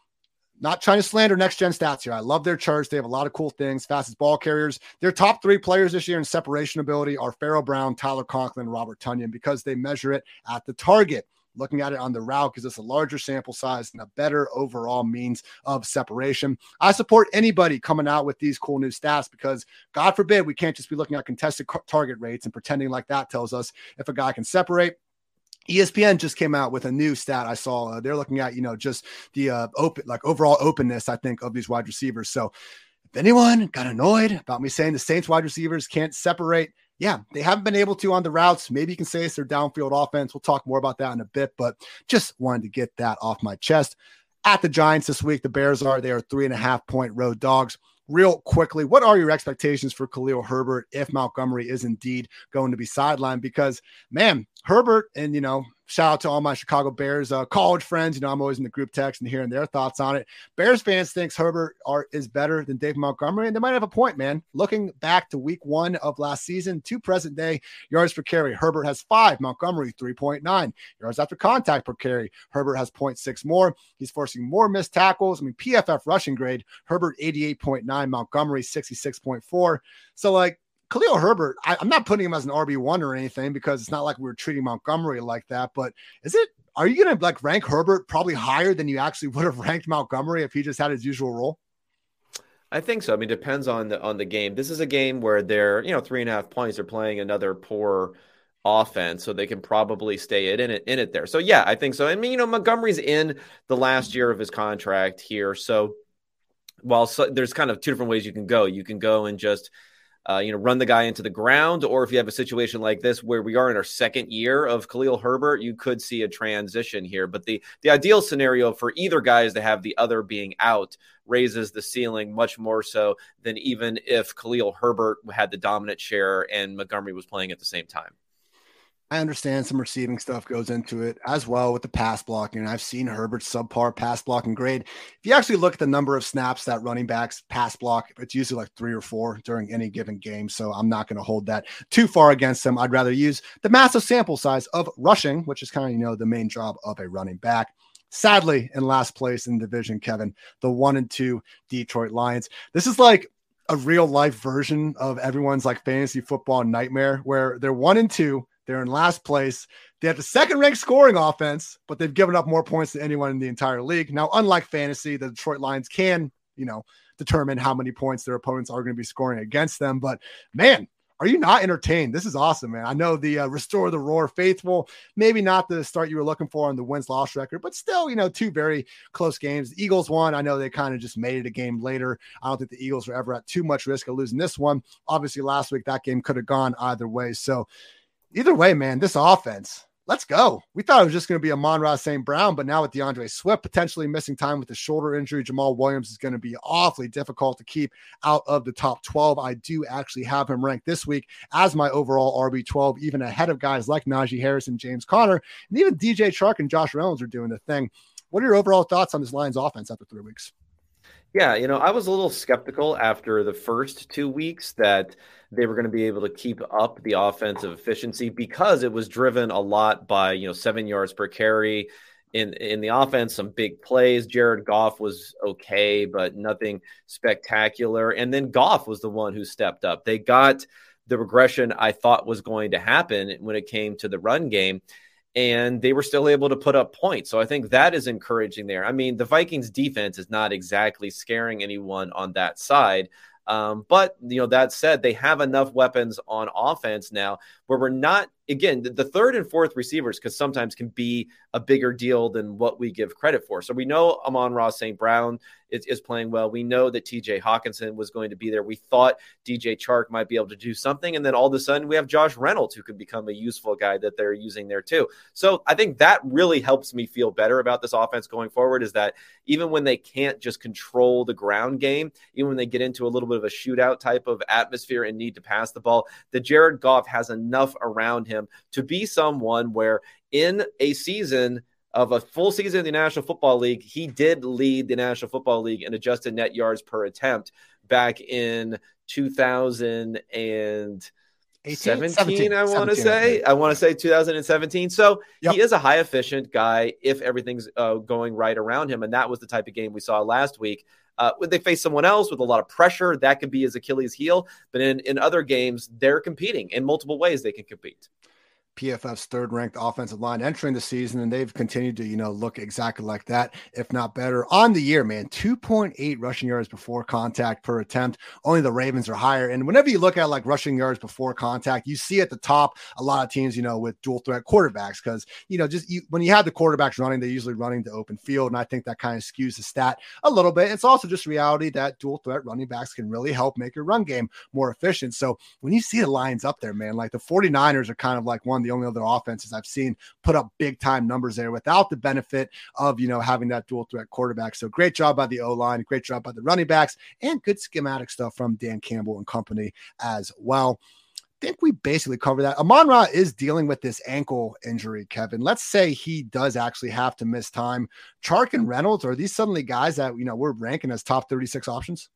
Not trying to slander next-gen stats here. I love their charts. They have a lot of cool things. Fastest ball carriers. Their top three players this year in separation ability are Pharaoh Brown, Tyler Conklin, Robert Tonyan, because they measure it at the target. Looking at it on the route gives us a larger sample size and a better overall means of separation. I support anybody coming out with these cool new stats because, God forbid, we can't just be looking at contested target rates and pretending like that tells us if a guy can separate. E S P N just came out with a new stat I saw. Uh, they're looking at, you know, just the uh, open, like overall openness, I think, of these wide receivers. So if anyone got annoyed about me saying the Saints wide receivers can't separate, yeah, they haven't been able to on the routes. Maybe you can say it's their downfield offense. We'll talk more about that in a bit, but just wanted to get that off my chest. at the Giants this week. The Bears are, they are three and a half point road dogs. Real quickly, what are your expectations for Khalil Herbert if Montgomery is indeed going to be sidelined? Because, man, Herbert, and, you know, shout out to all my Chicago Bears uh, college friends. You know, I'm always in the group text and hearing their thoughts on it. Bears fans thinks Herbert are, is better than Dave Montgomery, and they might have a point, man. Looking back to week one of last season to present day, yards per carry, Herbert has five, Montgomery three point nine. Yards after contact per carry, Herbert has zero point six more. He's forcing more missed tackles. I mean, P F F rushing grade, Herbert eighty-eight point nine, Montgomery sixty-six point four. So, like, Khalil Herbert, I, I'm not putting him as an R B one or anything because it's not like we were treating Montgomery like that, but is it, are you going to like rank Herbert probably higher than you actually would have ranked Montgomery if he just had his usual role? I think so. I mean, it depends on the, on the game. This is a game where they're, you know, three and a half points. They're playing another poor offense, so they can probably stay in it, in it there. So yeah, I think so. I mean, you know, Montgomery's in the last year of his contract here. So while so, there's kind of two different ways you can go. You can go and just, Uh, you know, run the guy into the ground, or if you have a situation like this where we are in our second year of Khalil Herbert, you could see a transition here. But the the ideal scenario for either guy is to have the other being out, raises the ceiling much more so than even if Khalil Herbert had the dominant share and Montgomery was playing at the same time. I understand some receiving stuff goes into it as well with the pass blocking. And I've seen Herbert's subpar pass blocking grade. If you actually look at the number of snaps that running backs pass block, it's usually like three or four during any given game. So I'm not going to hold that too far against them. I'd rather use the massive sample size of rushing, which is kind of, you know, the main job of a running back. Sadly, in last place in the division, Kevin, the one and two Detroit Lions. This is like a real life version of everyone's like fantasy football nightmare where they're one and two. They're in last place. They have the second ranked scoring offense, but they've given up more points than anyone in the entire league. Now, unlike fantasy, the Detroit Lions can, you know, determine how many points their opponents are going to be scoring against them. But man, are you not entertained? This is awesome, man. I know the uh, Restore the Roar faithful, maybe not the start you were looking for on the wins-loss record, but still, you know, two very close games. The Eagles won. I know they kind of just made it a game later. I don't think the Eagles were ever at too much risk of losing this one. Obviously, last week, that game could have gone either way. So either way, man, this offense, let's go. We thought it was just going to be Amon-Ra Saint Brown, but now with DeAndre Swift potentially missing time with the shoulder injury, Jamal Williams is going to be awfully difficult to keep out of the top twelve. I do actually have him ranked this week as my overall R B twelve, even ahead of guys like Najee Harris and James Conner, and even D J Chark and Josh Reynolds are doing the thing. What are your overall thoughts on this Lions offense after three weeks? Yeah, you know, I was a little skeptical after the first two weeks that they were going to be able to keep up the offensive efficiency because it was driven a lot by, you know, seven yards per carry in, in the offense, some big plays. Jared Goff was okay, but nothing spectacular. And then Goff was the one who stepped up. They got the regression I thought was going to happen when it came to the run game, and they were still able to put up points. So I think that is encouraging there. I mean, the Vikings defense is not exactly scaring anyone on that side. Um, but, you know, that said, they have enough weapons on offense now where we're not, again, the, the third and fourth receivers because sometimes can be a bigger deal than what we give credit for. So we know Amon-Ra Saint Brown is, is playing well. We know that T J Hawkinson was going to be there. We thought D J Chark might be able to do something. And then all of a sudden we have Josh Reynolds who could become a useful guy that they're using there too. So I think that really helps me feel better about this offense going forward is that even when they can't just control the ground game, even when they get into a little bit of a shootout type of atmosphere and need to pass the ball, that Jared Goff has enough around him to be someone where in a season of a full season in the National Football League, he did lead the National Football League in adjusted net yards per attempt back in two thousand seventeen, I want to say. I want to say two thousand seventeen. So yep. He is a high efficient guy if everything's uh, going right around him. And that was the type of game we saw last week. Uh, when they face someone else with a lot of pressure, that could be his Achilles heel. But in, in other games, they're competing in multiple ways they can compete. P F F's third ranked offensive line entering the season, and they've continued to, you know, look exactly like that, if not better on the year, man. two point eight rushing yards before contact per attempt. Only the Ravens are higher. And whenever you look at like rushing yards before contact, you see at the top a lot of teams, you know, with dual threat quarterbacks, because, you know, just you, when you have the quarterbacks running, they're usually running to open field. And I think that kind of skews the stat a little bit. It's also just reality that dual threat running backs can really help make your run game more efficient. So when you see the Lions up there, man, like the 49ers are kind of like one of the only other offenses I've seen put up big time numbers there without the benefit of, you know, having that dual threat quarterback. So great job by the O-line, great job by the running backs, and good schematic stuff from Dan Campbell and company as well. I think we basically covered that. Amon-Ra is dealing with this ankle injury, Kevin. Let's say he does actually have to miss time. Chark and Reynolds, are these suddenly guys that, you know, we're ranking as top thirty-six options?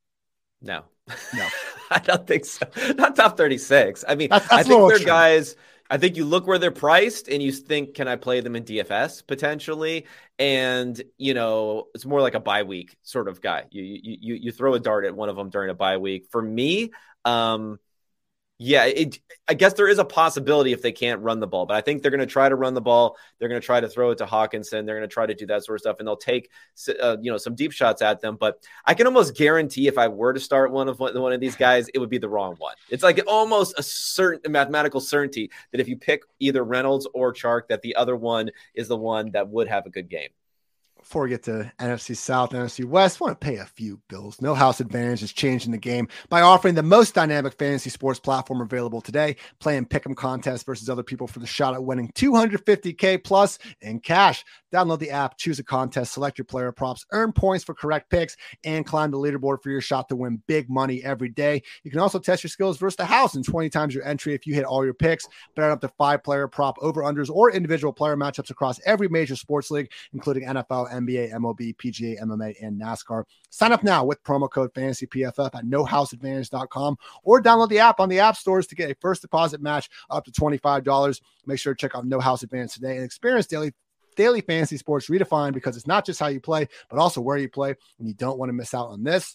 No, no, I don't think so. Not top thirty-six. I mean, that's, that's I think they're extreme. guys. I think you look where they're priced and you think, can I play them in D F S potentially? And, you know, it's more like a bye week sort of guy. You, you, you throw a dart at one of them during a bye week. For me, um, yeah, it, I guess there is a possibility if they can't run the ball, but I think they're going to try to run the ball. They're going to try to throw it to Hawkinson. They're going to try to do that sort of stuff, and they'll take uh, you know, some deep shots at them. But I can almost guarantee if I were to start one of one of these guys, it would be the wrong one. It's like almost a certain mathematical certainty that if you pick either Reynolds or Chark, that the other one is the one that would have a good game. Before we get to N F C South, N F C West, I want to pay a few bills. No House Advantage is changing the game by offering the most dynamic fantasy sports platform available today. Play and pick 'em contests versus other people for the shot at winning two hundred fifty K plus in cash. Download the app, choose a contest, select your player props, earn points for correct picks, and climb the leaderboard for your shot to win big money every day. You can also test your skills versus the house and twenty times your entry if you hit all your picks. Bet on up to five player prop over-unders or individual player matchups across every major sports league, including N F L, N B A, M L B, P G A, M M A, and NASCAR. Sign up now with promo code FANTASYPFF at no house advantage dot com or download the app on the app stores to get a first deposit match up to twenty-five dollars. Make sure to check out No House Advantage today and experience daily Daily fantasy sports redefined, because it's not just how you play, but also where you play, and you don't want to miss out on this.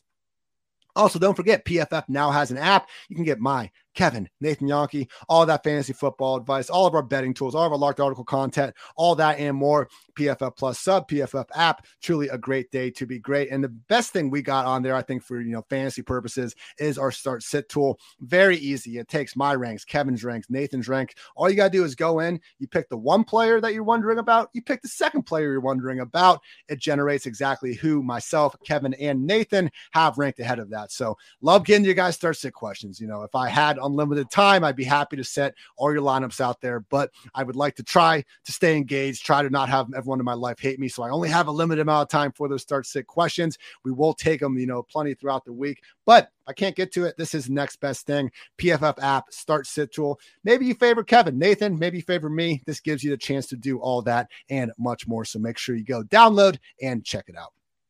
Also, don't forget, P F F now has an app. You can get my Kevin, Nathan Yonke, all that fantasy football advice, all of our betting tools, all of our locked article content, all that and more. P F F Plus sub, P F F app, truly a great day to be great. And the best thing we got on there, I think, for, you know, fantasy purposes, is our start sit tool. Very easy. It takes my ranks, Kevin's ranks, Nathan's rank. All you got to do is go in, you pick the one player that you're wondering about, you pick the second player you're wondering about. It generates exactly who myself, Kevin, and Nathan have ranked ahead of that. So love getting you guys start sit questions. You know, if I had unlimited time, I'd be happy to set all your lineups out there, but I would like to try to stay engaged, try to not have everyone in my life hate me. So I only have a limited amount of time for those start sit questions. We will take them, you know, plenty throughout the week, but I can't get to it. This is the next best thing. P F F app, start sit tool. Maybe you favor Kevin, Nathan, maybe you favor me. This gives you the chance to do all that and much more. So make sure you go download and check it out.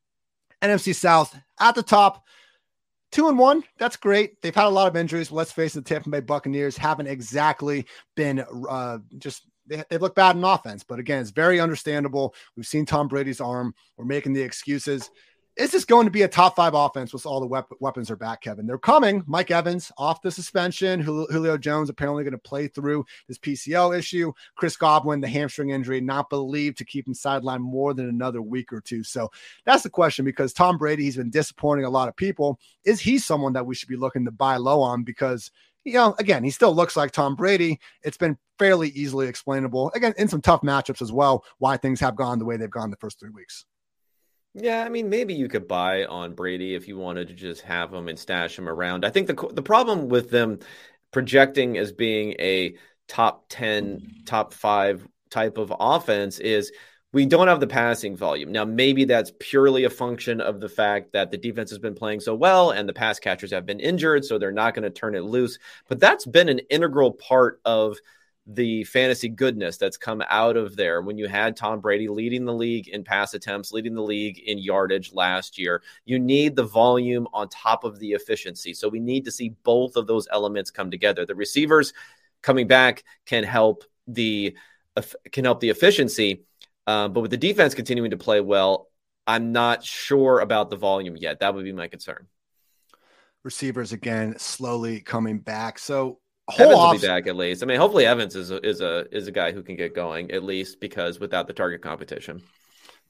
N F C South at the top. Two and one, that's great. They've had a lot of injuries, but let's face it, the Tampa Bay Buccaneers haven't exactly been uh, just they, they look bad in offense. But again, it's very understandable. We've seen Tom Brady's arm. We're making the excuses. Is this going to be a top five offense once all the wep- weapons are back, Kevin? They're coming. Mike Evans off the suspension. Jul- Julio Jones apparently going to play through this P C L issue. Chris Godwin, the hamstring injury, not believed to keep him sidelined more than another week or two. So that's the question, because Tom Brady, he's been disappointing a lot of people. Is he someone that we should be looking to buy low on? Because, you know, again, he still looks like Tom Brady. It's been fairly easily explainable, again, in some tough matchups as well, why things have gone the way they've gone the first three weeks. Yeah, I mean, maybe you could buy on Brady if you wanted to just have him and stash him around. I think the the problem with them projecting as being a top ten, top five type of offense is we don't have the passing volume. Now, maybe that's purely a function of the fact that the defense has been playing so well and the pass catchers have been injured, so they're not going to turn it loose. But that's been an integral part of the fantasy goodness that's come out of there when you had Tom Brady leading the league in pass attempts, leading the league in yardage last year. You need the volume on top of the efficiency. So we need to see both of those elements come together. The receivers coming back can help the can help the efficiency, uh, but with the defense continuing to play well, I'm not sure about the volume yet. That would be my concern. Receivers again slowly coming back. So Evans off- will be back at least. I mean, hopefully Evans is a, is a is a guy who can get going at least, because without the target competition.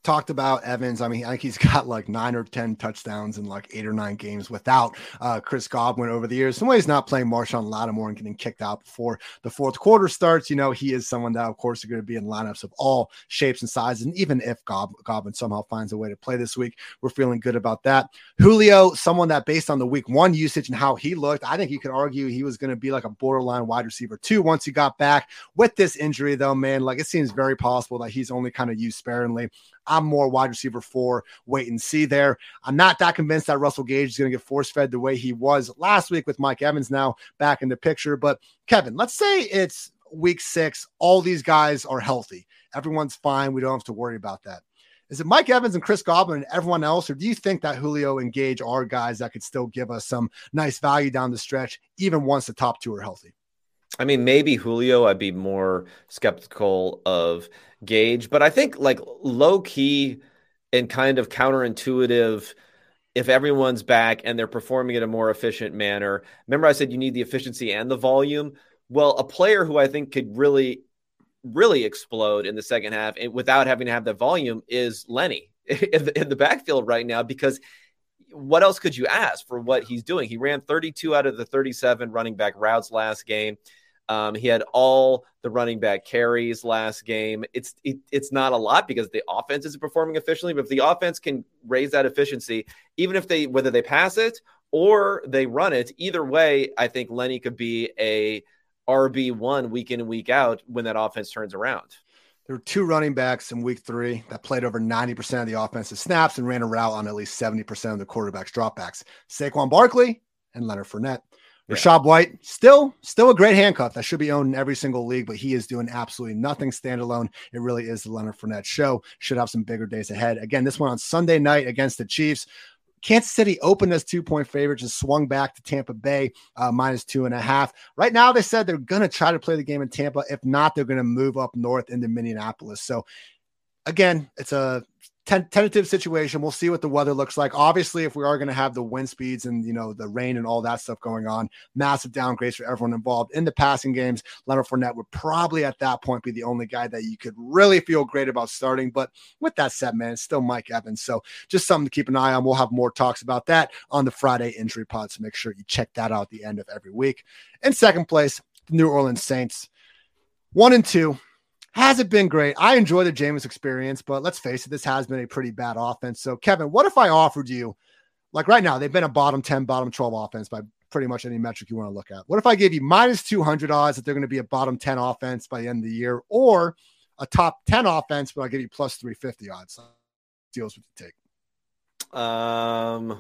talked about Evans. I mean, I think he's got like nine or ten touchdowns in like eight or nine games without uh, Chris Godwin over the years. Somebody's not playing Marshawn Lattimore and getting kicked out before the fourth quarter starts. You know, he is someone that, of course, are going to be in lineups of all shapes and sizes. And even if Gob- Godwin somehow finds a way to play this week, we're feeling good about that. Julio, someone that based on the week one usage and how he looked, I think you could argue he was going to be like a borderline wide receiver too once he got back. With this injury, though, man, like it seems very possible that he's only kind of used sparingly. I'm more wide receiver four, wait and see there. I'm not that convinced that Russell Gage is going to get force fed the way he was last week with Mike Evans now back in the picture. But Kevin, let's say it's week six. All these guys are healthy. Everyone's fine. We don't have to worry about that. Is it Mike Evans and Chris Godwin and everyone else, or do you think that Julio and Gage are guys that could still give us some nice value down the stretch, even once the top two are healthy? I mean, maybe Julio, I'd be more skeptical of Gage, but I think like low key and kind of counterintuitive, if everyone's back and they're performing in a more efficient manner. Remember I said you need the efficiency and the volume. Well, a player who I think could really, really explode in the second half and without having to have the volume is Lenny in the, in the backfield right now, because what else could you ask for what he's doing? He ran thirty-two out of the thirty-seven running back routes last game. Um, he had all the running back carries last game. It's it, it's not a lot because the offense isn't performing efficiently, but if the offense can raise that efficiency, even if they, whether they pass it or they run it, either way, I think Lenny could be a R B one week in and week out when that offense turns around. There were two running backs in week three that played over ninety percent of the offensive snaps and ran a route on at least seventy percent of the quarterback's dropbacks. Saquon Barkley and Leonard Fournette. Yeah. Rachaad White, still, still a great handcuff that should be owned in every single league, but he is doing absolutely nothing standalone. It really is the Leonard Fournette show. Should have some bigger days ahead. Again, this one on Sunday night against the Chiefs. Kansas City opened as two-point favorites and swung back to Tampa Bay uh, minus two and a half. Right now, they said they're going to try to play the game in Tampa. If not, they're going to move up north into Minneapolis. So, again, it's a ten- tentative situation. We'll see what the weather looks like. Obviously, if we are going to have the wind speeds and, you know, the rain and all that stuff going on, massive downgrades for everyone involved in the passing games. Leonard Fournette would probably at that point be the only guy that you could really feel great about starting. But with that said, man, it's still Mike Evans. So just something to keep an eye on. We'll have more talks about that on the Friday injury pod. So make sure you check that out at the end of every week. In second place, the New Orleans Saints, one and two. Hasn't been great. I enjoy the Jameis experience, but let's face it, this has been a pretty bad offense. So, Kevin, what if I offered you, like right now, they've been a bottom ten, bottom twelve offense by pretty much any metric you want to look at. What if I gave you minus two hundred odds that they're going to be a bottom ten offense by the end of the year, or a top ten offense, but I'll give you plus three fifty odds? Deals would you take? Um,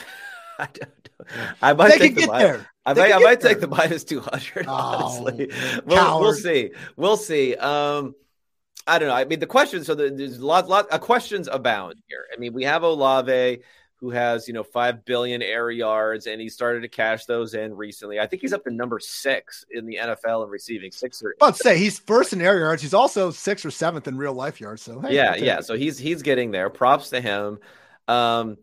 I don't know. I might they take can the get there. I they might, I might there. take the minus two hundred, oh, honestly. We'll, we'll see. We'll see. Um, I don't know. I mean, the questions, so there's a lot, lot of questions abound here. I mean, we have Olave, who has, you know, five billion air yards, and he started to cash those in recently. I think he's up to number six in the N F L in receiving, six or I'd say he's first in air yards. He's also sixth or seventh in real life yards. So hey, yeah, yeah. So he's he's getting there. Props to him. Um,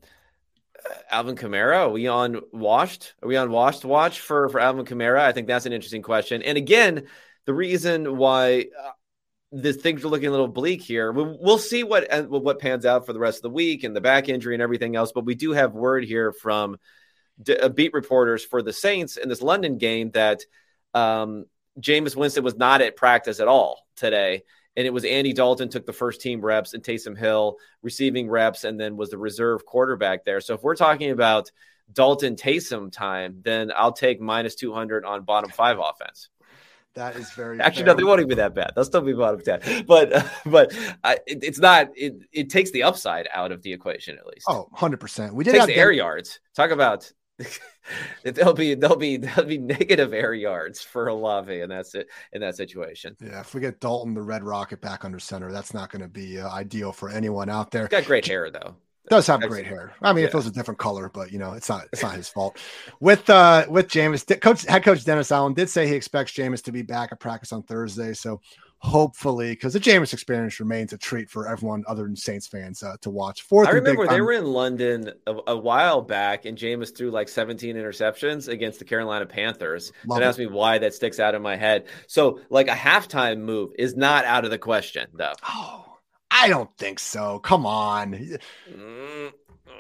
Alvin Kamara, are we on washed? Are we on washed watch for, for Alvin Kamara? I think that's an interesting question. And again, the reason why uh, this things are looking a little bleak here, we'll, we'll see what what pans out for the rest of the week and the back injury and everything else. But we do have word here from d- uh, beat reporters for the Saints in this London game that um, Jameis Winston was not at practice at all today. And it was Andy Dalton took the first team reps and Taysom Hill receiving reps and then was the reserve quarterback there. So if we're talking about Dalton Taysom time, then I'll take minus two hundred on bottom five offense. That is very actually fair. No, they won't even be that bad. They'll still be bottom ten, but uh, but uh, it, it's not. It it takes the upside out of the equation at least. Oh, one hundred percent. We did have takes the air yards. Talk about. There'll be there'll be there'll be negative air yards for Olave, and that's it in that situation. Yeah, if we get Dalton the Red Rocket back under center, that's not going to be uh, ideal for anyone out there. He's got great hair though. Does have great hair. I mean, yeah. If it was a different color, but you know, it's not it's not his fault. With uh with Jameis, coach head coach Dennis Allen did say he expects Jameis to be back at practice on Thursday. So hopefully, because the Jameis experience remains a treat for everyone other than Saints fans uh, to watch. Fourth, I remember they were in London a, a while back, and Jameis threw like seventeen interceptions against the Carolina Panthers. Don't ask me why that sticks out in my head. So, like a halftime move is not out of the question, though. Oh, I, I don't think so. Come on. Mm,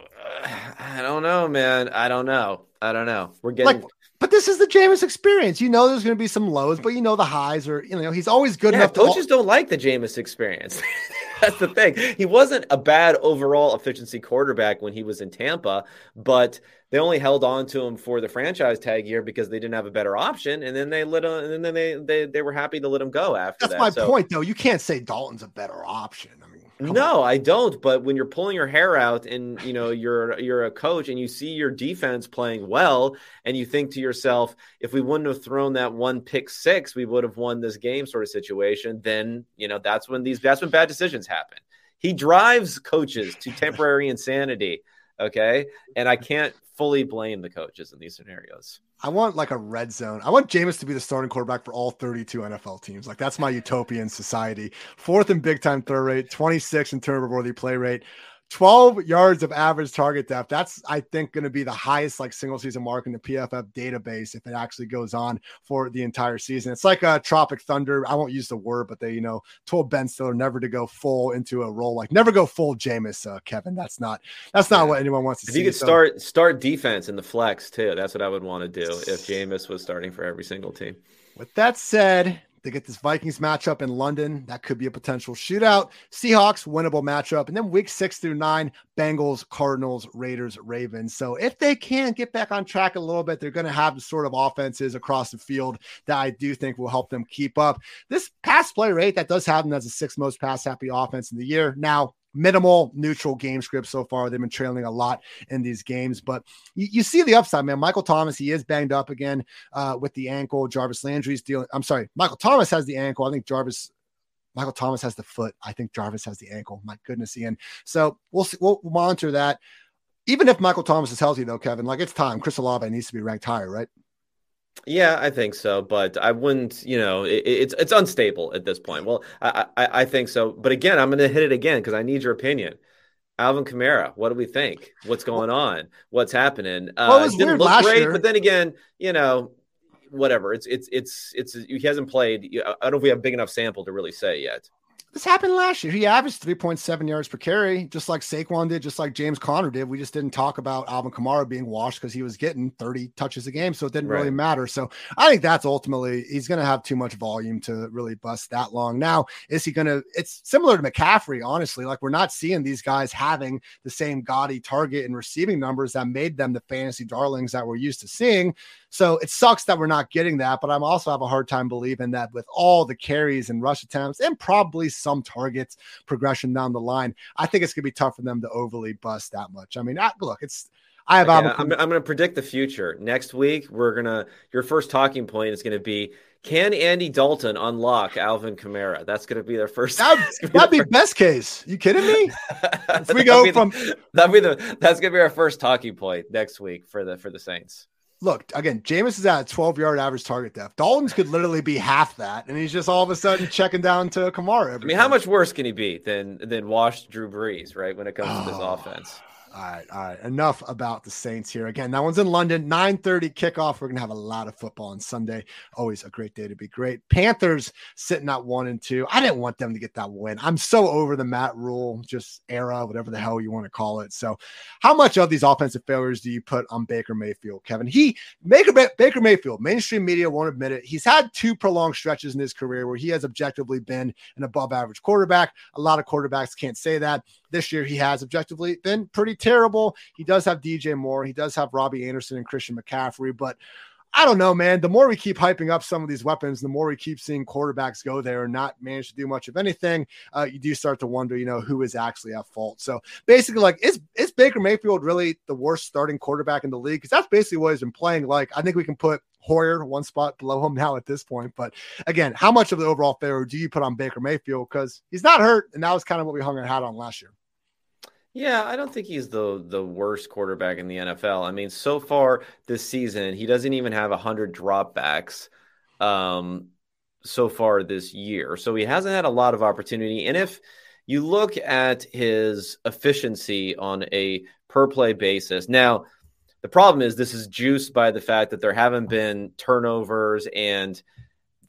I don't know, man. I don't know. I don't know. We're getting. Like, but this is the Jameis experience. You know, there's going to be some lows, but you know the highs are. You know, he's always good yeah, enough. Coaches to don't like the Jameis experience. That's the thing. He wasn't a bad overall efficiency quarterback when he was in Tampa, but they only held on to him for the franchise tag year because they didn't have a better option, and then they let him. And then they they they were happy to let him go after That's that. my so, point, though. You can't say Dalton's a better option. I mean, no, on. I don't. But when you're pulling your hair out and you know you're you're a coach and you see your defense playing well, and you think to yourself, if we wouldn't have thrown that one pick six, we would have won this game, sort of situation. Then you know that's when these that's when bad decisions happen. He drives coaches to temporary insanity. Okay, and I can't fully blame the coaches in these scenarios. I want like a red zone. I want Jameis to be the starting quarterback for all thirty-two N F L teams. Like that's my utopian society. Fourth in big time throw rate, twenty-six in turnover worthy play rate, twelve yards of average target depth. That's, I think, going to be the highest like single season mark in the P F F database if it actually goes on for the entire season. It's like a Tropic Thunder. I won't use the word, but they, you know, told Ben Stiller never to go full into a role, like never go full Jameis, uh, Kevin. That's not, that's not yeah. what anyone wants to if see. If you could so, start, start defense in the flex too, that's what I would want to do if Jameis was starting for every single team. With that said, they get this Vikings matchup in London. That could be a potential shootout. Seahawks, winnable matchup. And then week six through nine, Bengals, Cardinals, Raiders, Ravens. So if they can get back on track a little bit, they're going to have the sort of offenses across the field that I do think will help them keep up. This pass play rate, that does have them as the sixth most pass happy offense in the year. Now, minimal neutral game script so far. They've been trailing a lot in these games, but you, you see the upside, man. Michael Thomas, he is banged up again uh, with the ankle. Jarvis Landry's dealing. I'm sorry. Michael Thomas has the ankle. I think Jarvis, Michael Thomas has the foot. I think Jarvis has the ankle. My goodness, Ian. So we'll see, we'll monitor that. Even if Michael Thomas is healthy though, Kevin, like it's time. Chris Olave needs to be ranked higher, right? Yeah, I think so, but I wouldn't, you know, it, it's it's unstable at this point. Well, I, I, I think so. But again, I'm going to hit it again because I need your opinion. Alvin Kamara, what do we think? What's going on? What's happening? Uh, well, it was didn't weird look last great, year. But then again, you know, whatever. It's it's it's it's he hasn't played. I don't know if we have a big enough sample to really say yet. This happened last year. He averaged three point seven yards per carry, just like Saquon did, just like James Conner did. We just didn't talk about Alvin Kamara being washed because he was getting thirty touches a game, so it didn't right. really matter. So I think that's ultimately, he's going to have too much volume to really bust that long. Now, is he going to, it's similar to McCaffrey, honestly. Like we're not seeing these guys having the same gaudy target and receiving numbers that made them the fantasy darlings that we're used to seeing. So it sucks that we're not getting that, but I'm also have a hard time believing that with all the carries and rush attempts and probably some targets progression down the line, I think it's going to be tough for them to overly bust that much. I mean, I, look, it's, I have, okay, I'm, I'm going to predict the future. Next week, we're going to, your first talking point is going to be, can Andy Dalton unlock Alvin Kamara? That's going to be their first. That'd, that'd be first. best case. You kidding me? If we go from, the, that'd be the, that's going to be our first talking point next week for the, for the Saints. Look, again, Jameis is at a twelve-yard average target depth. Dalton's could literally be half that, and he's just all of a sudden checking down to Kamara. I mean, time. How much worse can he be than than washed Drew Brees, right, when it comes oh. to this offense? All right, all right. Enough about the Saints here. Again, that one's in London, nine thirty kickoff. We're going to have a lot of football on Sunday. Always a great day to be great. Panthers sitting at one and two. I didn't want them to get that win. I'm so over the Matt Rule, just era, whatever the hell you want to call it. So how much of these offensive failures do you put on Baker Mayfield, Kevin? He, Baker, Baker Mayfield, mainstream media won't admit it. He's had two prolonged stretches in his career where he has objectively been an above average quarterback. A lot of quarterbacks can't say that. This year, he has objectively been pretty terrible. He does have D J Moore. He does have Robbie Anderson and Christian McCaffrey. But I don't know, man. The more we keep hyping up some of these weapons, the more we keep seeing quarterbacks go there and not manage to do much of anything. Uh, you do start to wonder, you know, who is actually at fault. So basically, like, is, is Baker Mayfield really the worst starting quarterback in the league? Because that's basically what he's been playing like. I think we can put Hoyer one spot below him now at this point. But again, how much of the overall failure do you put on Baker Mayfield? Because he's not hurt, and that was kind of what we hung our hat on last year. Yeah, I don't think he's the the worst quarterback in the N F L. I mean, so far this season, he doesn't even have one hundred dropbacks um, so far this year. So he hasn't had a lot of opportunity. And if you look at his efficiency on a per-play basis, now, the problem is this is juiced by the fact that there haven't been turnovers and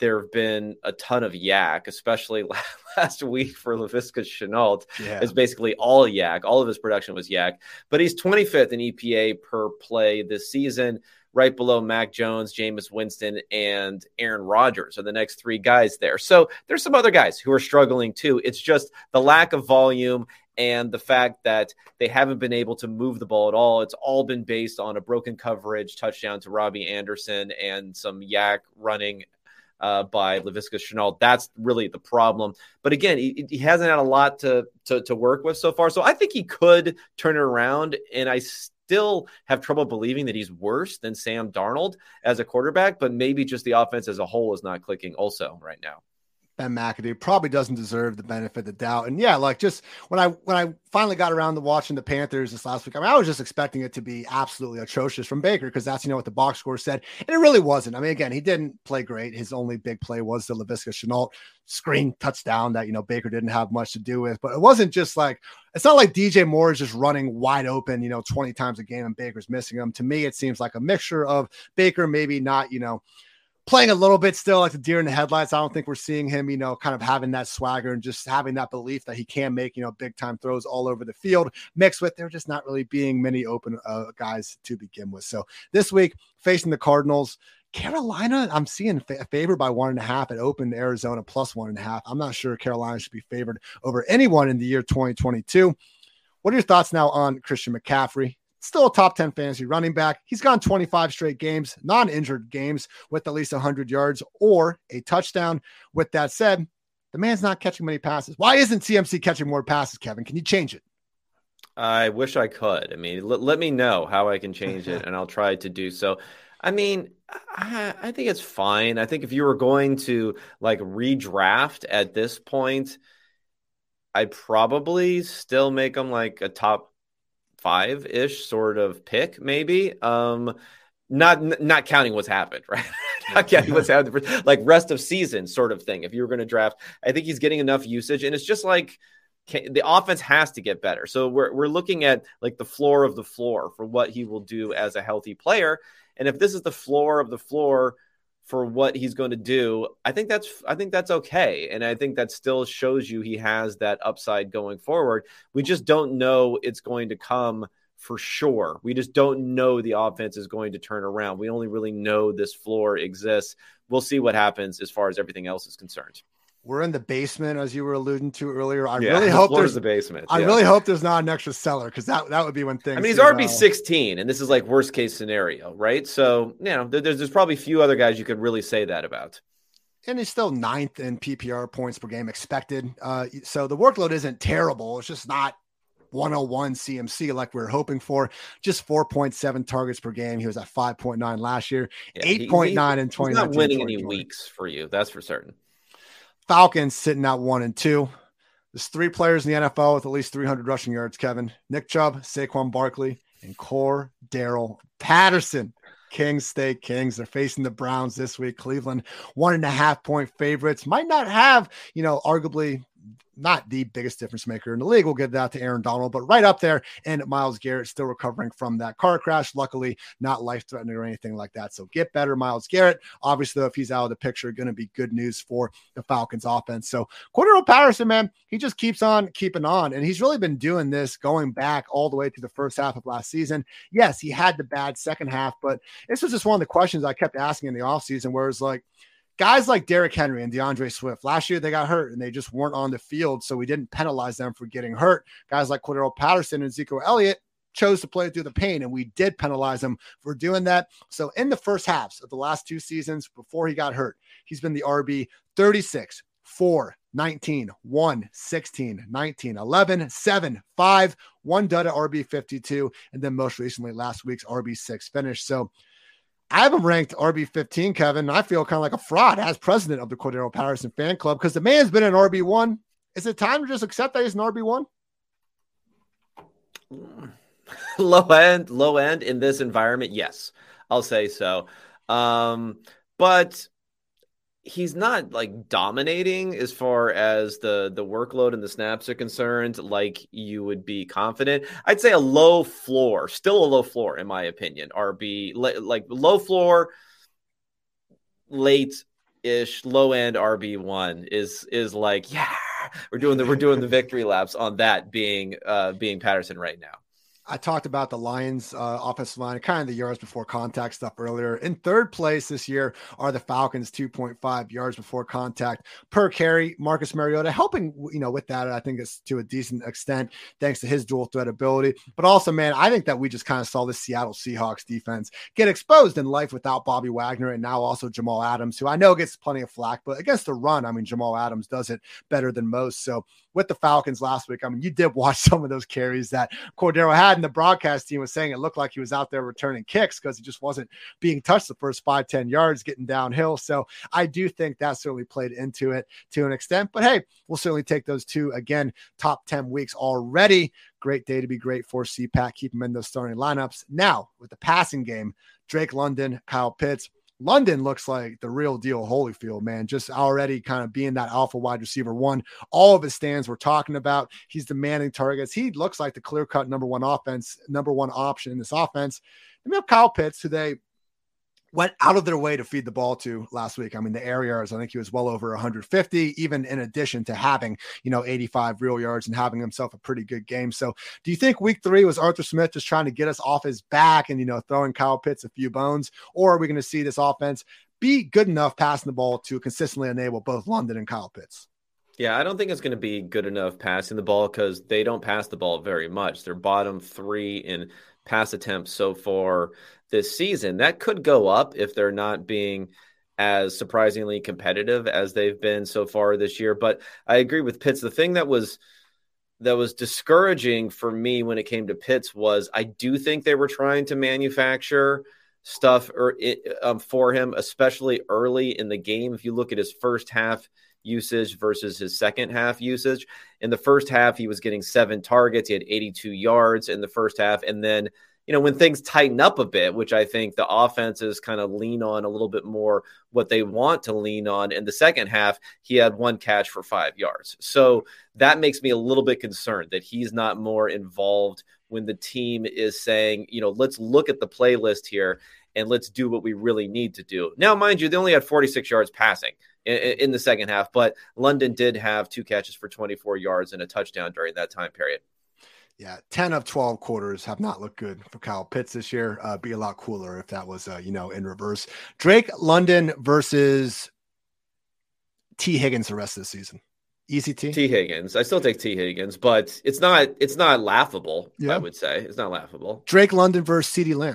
there have been a ton of yak, especially last week for Laviska Shenault. Yeah. It's basically all yak. All of his production was yak. But he's twenty-fifth in E P A per play this season, right below Mac Jones, Jameis Winston, and Aaron Rodgers are the next three guys there. So there's some other guys who are struggling too. It's just the lack of volume and the fact that they haven't been able to move the ball at all. It's all been based on a broken coverage touchdown to Robbie Anderson and some yak running uh, by Laviska Shenault. That's really the problem. But again, he, he hasn't had a lot to, to, to work with so far. So I think he could turn it around, and I still have trouble believing that he's worse than Sam Darnold as a quarterback, but maybe just the offense as a whole is not clicking also right now. Ben McAdoo probably doesn't deserve the benefit of the doubt. And yeah, like just when I when I finally got around to watching the Panthers this last week, I mean, I was just expecting it to be absolutely atrocious from Baker because that's, you know, what the box score said. And it really wasn't. I mean, again, he didn't play great. His only big play was the Laviska Shenault screen touchdown that, you know, Baker didn't have much to do with. But it wasn't just like, it's not like D J Moore is just running wide open, you know, twenty times a game and Baker's missing him. To me, it seems like a mixture of Baker maybe not, you know, playing a little bit still like the deer in the headlights. I don't think we're seeing him, you know, kind of having that swagger and just having that belief that he can make, you know, big time throws all over the field, mixed with there just not really being many open uh, guys to begin with. So this week facing the Cardinals, Carolina, I'm seeing fa- favored by one and a half. It opened Arizona plus one and a half. I'm not sure Carolina should be favored over anyone in the year twenty twenty-two. What are your thoughts now on Christian McCaffrey? Still a top ten fantasy running back. He's gone twenty-five straight games, non-injured games with at least one hundred yards or a touchdown. With that said, the man's not catching many passes. Why isn't C M C catching more passes, Kevin? Can you change it? I wish I could. I mean, l- let me know how I can change it, and I'll try to do so. I mean, I, I think it's fine. I think if you were going to like redraft at this point, I'd probably still make him like a top five-ish sort of pick, maybe. Um, not not counting what's happened, right? Not counting what's happened, like rest of season sort of thing. If you were going to draft, I think he's getting enough usage, and it's just like the offense has to get better. So we're we're looking at like the floor of the floor for what he will do as a healthy player, and if this is the floor of the floor for what he's going to do, I think that's I think that's okay. And I think that still shows you he has that upside going forward. We just don't know it's going to come for sure. We just don't know the offense is going to turn around. We only really know this floor exists. We'll see what happens as far as everything else is concerned. We're in the basement, as you were alluding to earlier. I yeah, really hope there's the basement. I yeah. really hope there's not an extra cellar because that, that would be when things. I mean, he's R B sixteen, and this is like worst case scenario, right? So, you know, there's there's probably a few other guys you could really say that about. And he's still ninth in P P R points per game expected. Uh, so the workload isn't terrible. It's just not one oh one C M C like we were hoping for. Just four point seven targets per game. He was at five point nine last year, yeah, eight point nine in twenty nineteen. He's not winning any weeks for you, that's for certain. Falcons sitting at one and two. There's three players in the N F L with at least three hundred rushing yards, Kevin. Nick Chubb, Saquon Barkley, and Cordarrelle Patterson. Kings stay Kings. They're facing the Browns this week. Cleveland, one and a half point favorites. Might not have, you know, arguably not the biggest difference maker in the league. We'll give that to Aaron Donald, but right up there. And Myles Garrett still recovering from that car crash. Luckily, not life-threatening or anything like that. So get better, Myles Garrett. Obviously, though, if he's out of the picture, going to be good news for the Falcons offense. So Cordarrelle Patterson, man, he just keeps on keeping on. And he's really been doing this going back all the way to the first half of last season. Yes, he had the bad second half, but this was just one of the questions I kept asking in the offseason where it's like, guys like Derrick Henry and DeAndre Swift, last year they got hurt and they just weren't on the field, so we didn't penalize them for getting hurt. Guys like Cordarrelle Patterson and Ezekiel Elliott chose to play through the pain, and we did penalize them for doing that. So in the first halves of the last two seasons before he got hurt, he's been the R B thirty-six, four, nineteen, one, sixteen, nineteen, eleven, seven, five, one dud at R B fifty-two, and then most recently last week's R B six finish. So I have him ranked R B fifteen, Kevin. I feel kind of like a fraud as president of the Cordarrelle Patterson fan club because the man's been an R B one. Is it time to just accept that he's an R B one? Low end, low end in this environment, yes, I'll say so. Um, but he's not like dominating as far as the the workload and the snaps are concerned, like you would be confident. I'd say a low floor, still a low floor in my opinion. R B like low floor, late ish low end R B one is is like, yeah, we're doing the we're doing the victory laps on that being uh being Patterson right now. I talked about the Lions uh, offensive line, kind of the yards before contact stuff earlier. In third place this year are the Falcons, two point five yards before contact per carry. Marcus Mariota helping, you know, with that. I think it's to a decent extent, thanks to his dual threat ability. But also, man, I think that we just kind of saw the Seattle Seahawks defense get exposed in life without Bobby Wagner and now also Jamal Adams, who I know gets plenty of flack, but against the run, I mean, Jamal Adams does it better than most. So with the Falcons last week, I mean, you did watch some of those carries that Cordero had, and the broadcast team was saying it looked like he was out there returning kicks because he just wasn't being touched the first five, ten yards getting downhill. So I do think that certainly played into it to an extent, but hey, we'll certainly take those two again, top ten weeks already. Great day to be great for C PAC. Keep them in those starting lineups. Now with the passing game, Drake London, Kyle Pitts. London looks like the real deal Holyfield, man, just already kind of being that alpha wide receiver one. All of his stands we're talking about. He's demanding targets. He looks like the clear-cut number one offense, number one option in this offense. And we have Kyle Pitts, who they went out of their way to feed the ball to last week. I mean, the air yards, I think he was well over one hundred fifty, even in addition to having, you know, eighty-five real yards and having himself a pretty good game. So do you think week three was Arthur Smith just trying to get us off his back and, you know, throwing Kyle Pitts a few bones? Or are we going to see this offense be good enough passing the ball to consistently enable both London and Kyle Pitts? Yeah, I don't think it's going to be good enough passing the ball because they don't pass the ball very much. They're bottom three in pass attempts so far this season. That could go up if they're not being as surprisingly competitive as they've been so far this year. But I agree with Pitts. The thing that was that was discouraging for me when it came to Pitts was I do think they were trying to manufacture stuff or um, for him, especially early in the game. If you look at his first half usage versus his second half usage, in the first half, he was getting seven targets. He had eighty-two yards in the first half. And then, you know, when things tighten up a bit, which I think the offenses kind of lean on a little bit more what they want to lean on in the second half, he had one catch for five yards. So that makes me a little bit concerned that he's not more involved when the team is saying, you know, let's look at the playlist here and let's do what we really need to do. Now, mind you, they only had forty-six yards passing in, in the second half, but London did have two catches for twenty-four yards and a touchdown during that time period. Yeah, ten of twelve quarters have not looked good for Kyle Pitts this year. Uh, be a lot cooler if that was, uh, you know, in reverse. Drake London versus T. Higgins the rest of the season. Easy T. T. Higgins. I still take T. Higgins, but it's not it's not laughable, yeah. I would say. It's not laughable. Drake London versus CeeDee Lamb.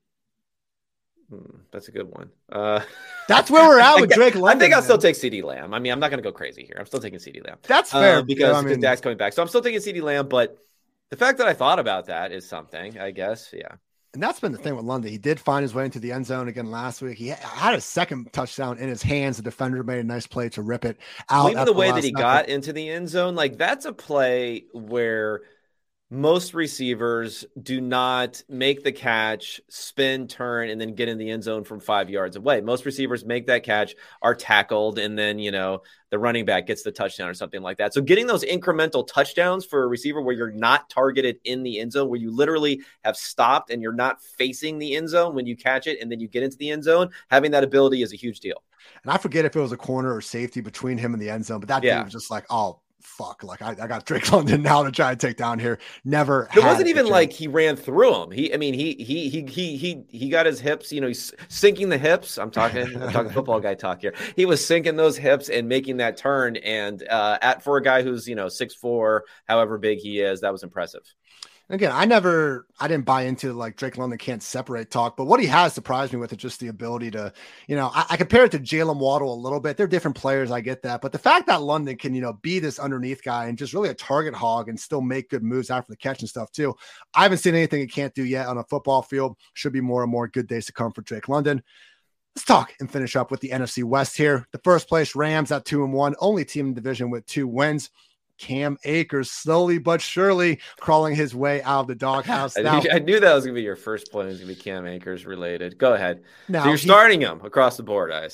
Hmm, that's a good one. Uh, that's where we're at with Drake London. I think I'll man. still take CeeDee Lamb. I mean, I'm not going to go crazy here. I'm still taking CeeDee Lamb. That's fair. Uh, because, yeah, I mean, because Dak's coming back. So I'm still taking CeeDee Lamb, but the fact that I thought about that is something, I guess. Yeah. And that's been the thing with London. He did find his way into the end zone again last week. He had a second touchdown in his hands. The defender made a nice play to rip it out. Well, even the way that he effort. got into the end zone, like that's a play where most receivers do not make the catch, spin, turn, and then get in the end zone from five yards away. Most receivers make that catch, are tackled, and then, you know, the running back gets the touchdown or something like that. So getting those incremental touchdowns for a receiver where you're not targeted in the end zone, where you literally have stopped and you're not facing the end zone when you catch it and then you get into the end zone, having that ability is a huge deal. And I forget if it was a corner or safety between him and the end zone, but that yeah. dude was just like, oh, fuck, like I, I got Drake London now to try to take down here. Never. It wasn't even like he ran through him. He, I mean, he, he, he, he, he, he got his hips, you know, he's sinking the hips. I'm talking, I'm talking football guy talk here. He was sinking those hips and making that turn. And uh, at, for a guy who's, you know, six four, however big he is, that was impressive. Again, I never, I didn't buy into like Drake London can't separate talk, but what he has surprised me with is just the ability to, you know, I, I compare it to Jalen Waddle a little bit. They're different players. I get that. But the fact that London can, you know, be this underneath guy and just really a target hog and still make good moves after the catch and stuff too. I haven't seen anything he can't do yet on a football field. Should be more and more good days to come for Drake London. Let's talk and finish up with the N F C West here. The first place Rams at two and one, only team in the division with two wins. Cam Akers slowly but surely crawling his way out of the doghouse. I, now, knew, I knew that was going to be your first point. It was going to be Cam Akers related. Go ahead. Now so you're he, starting him across the board, I assume.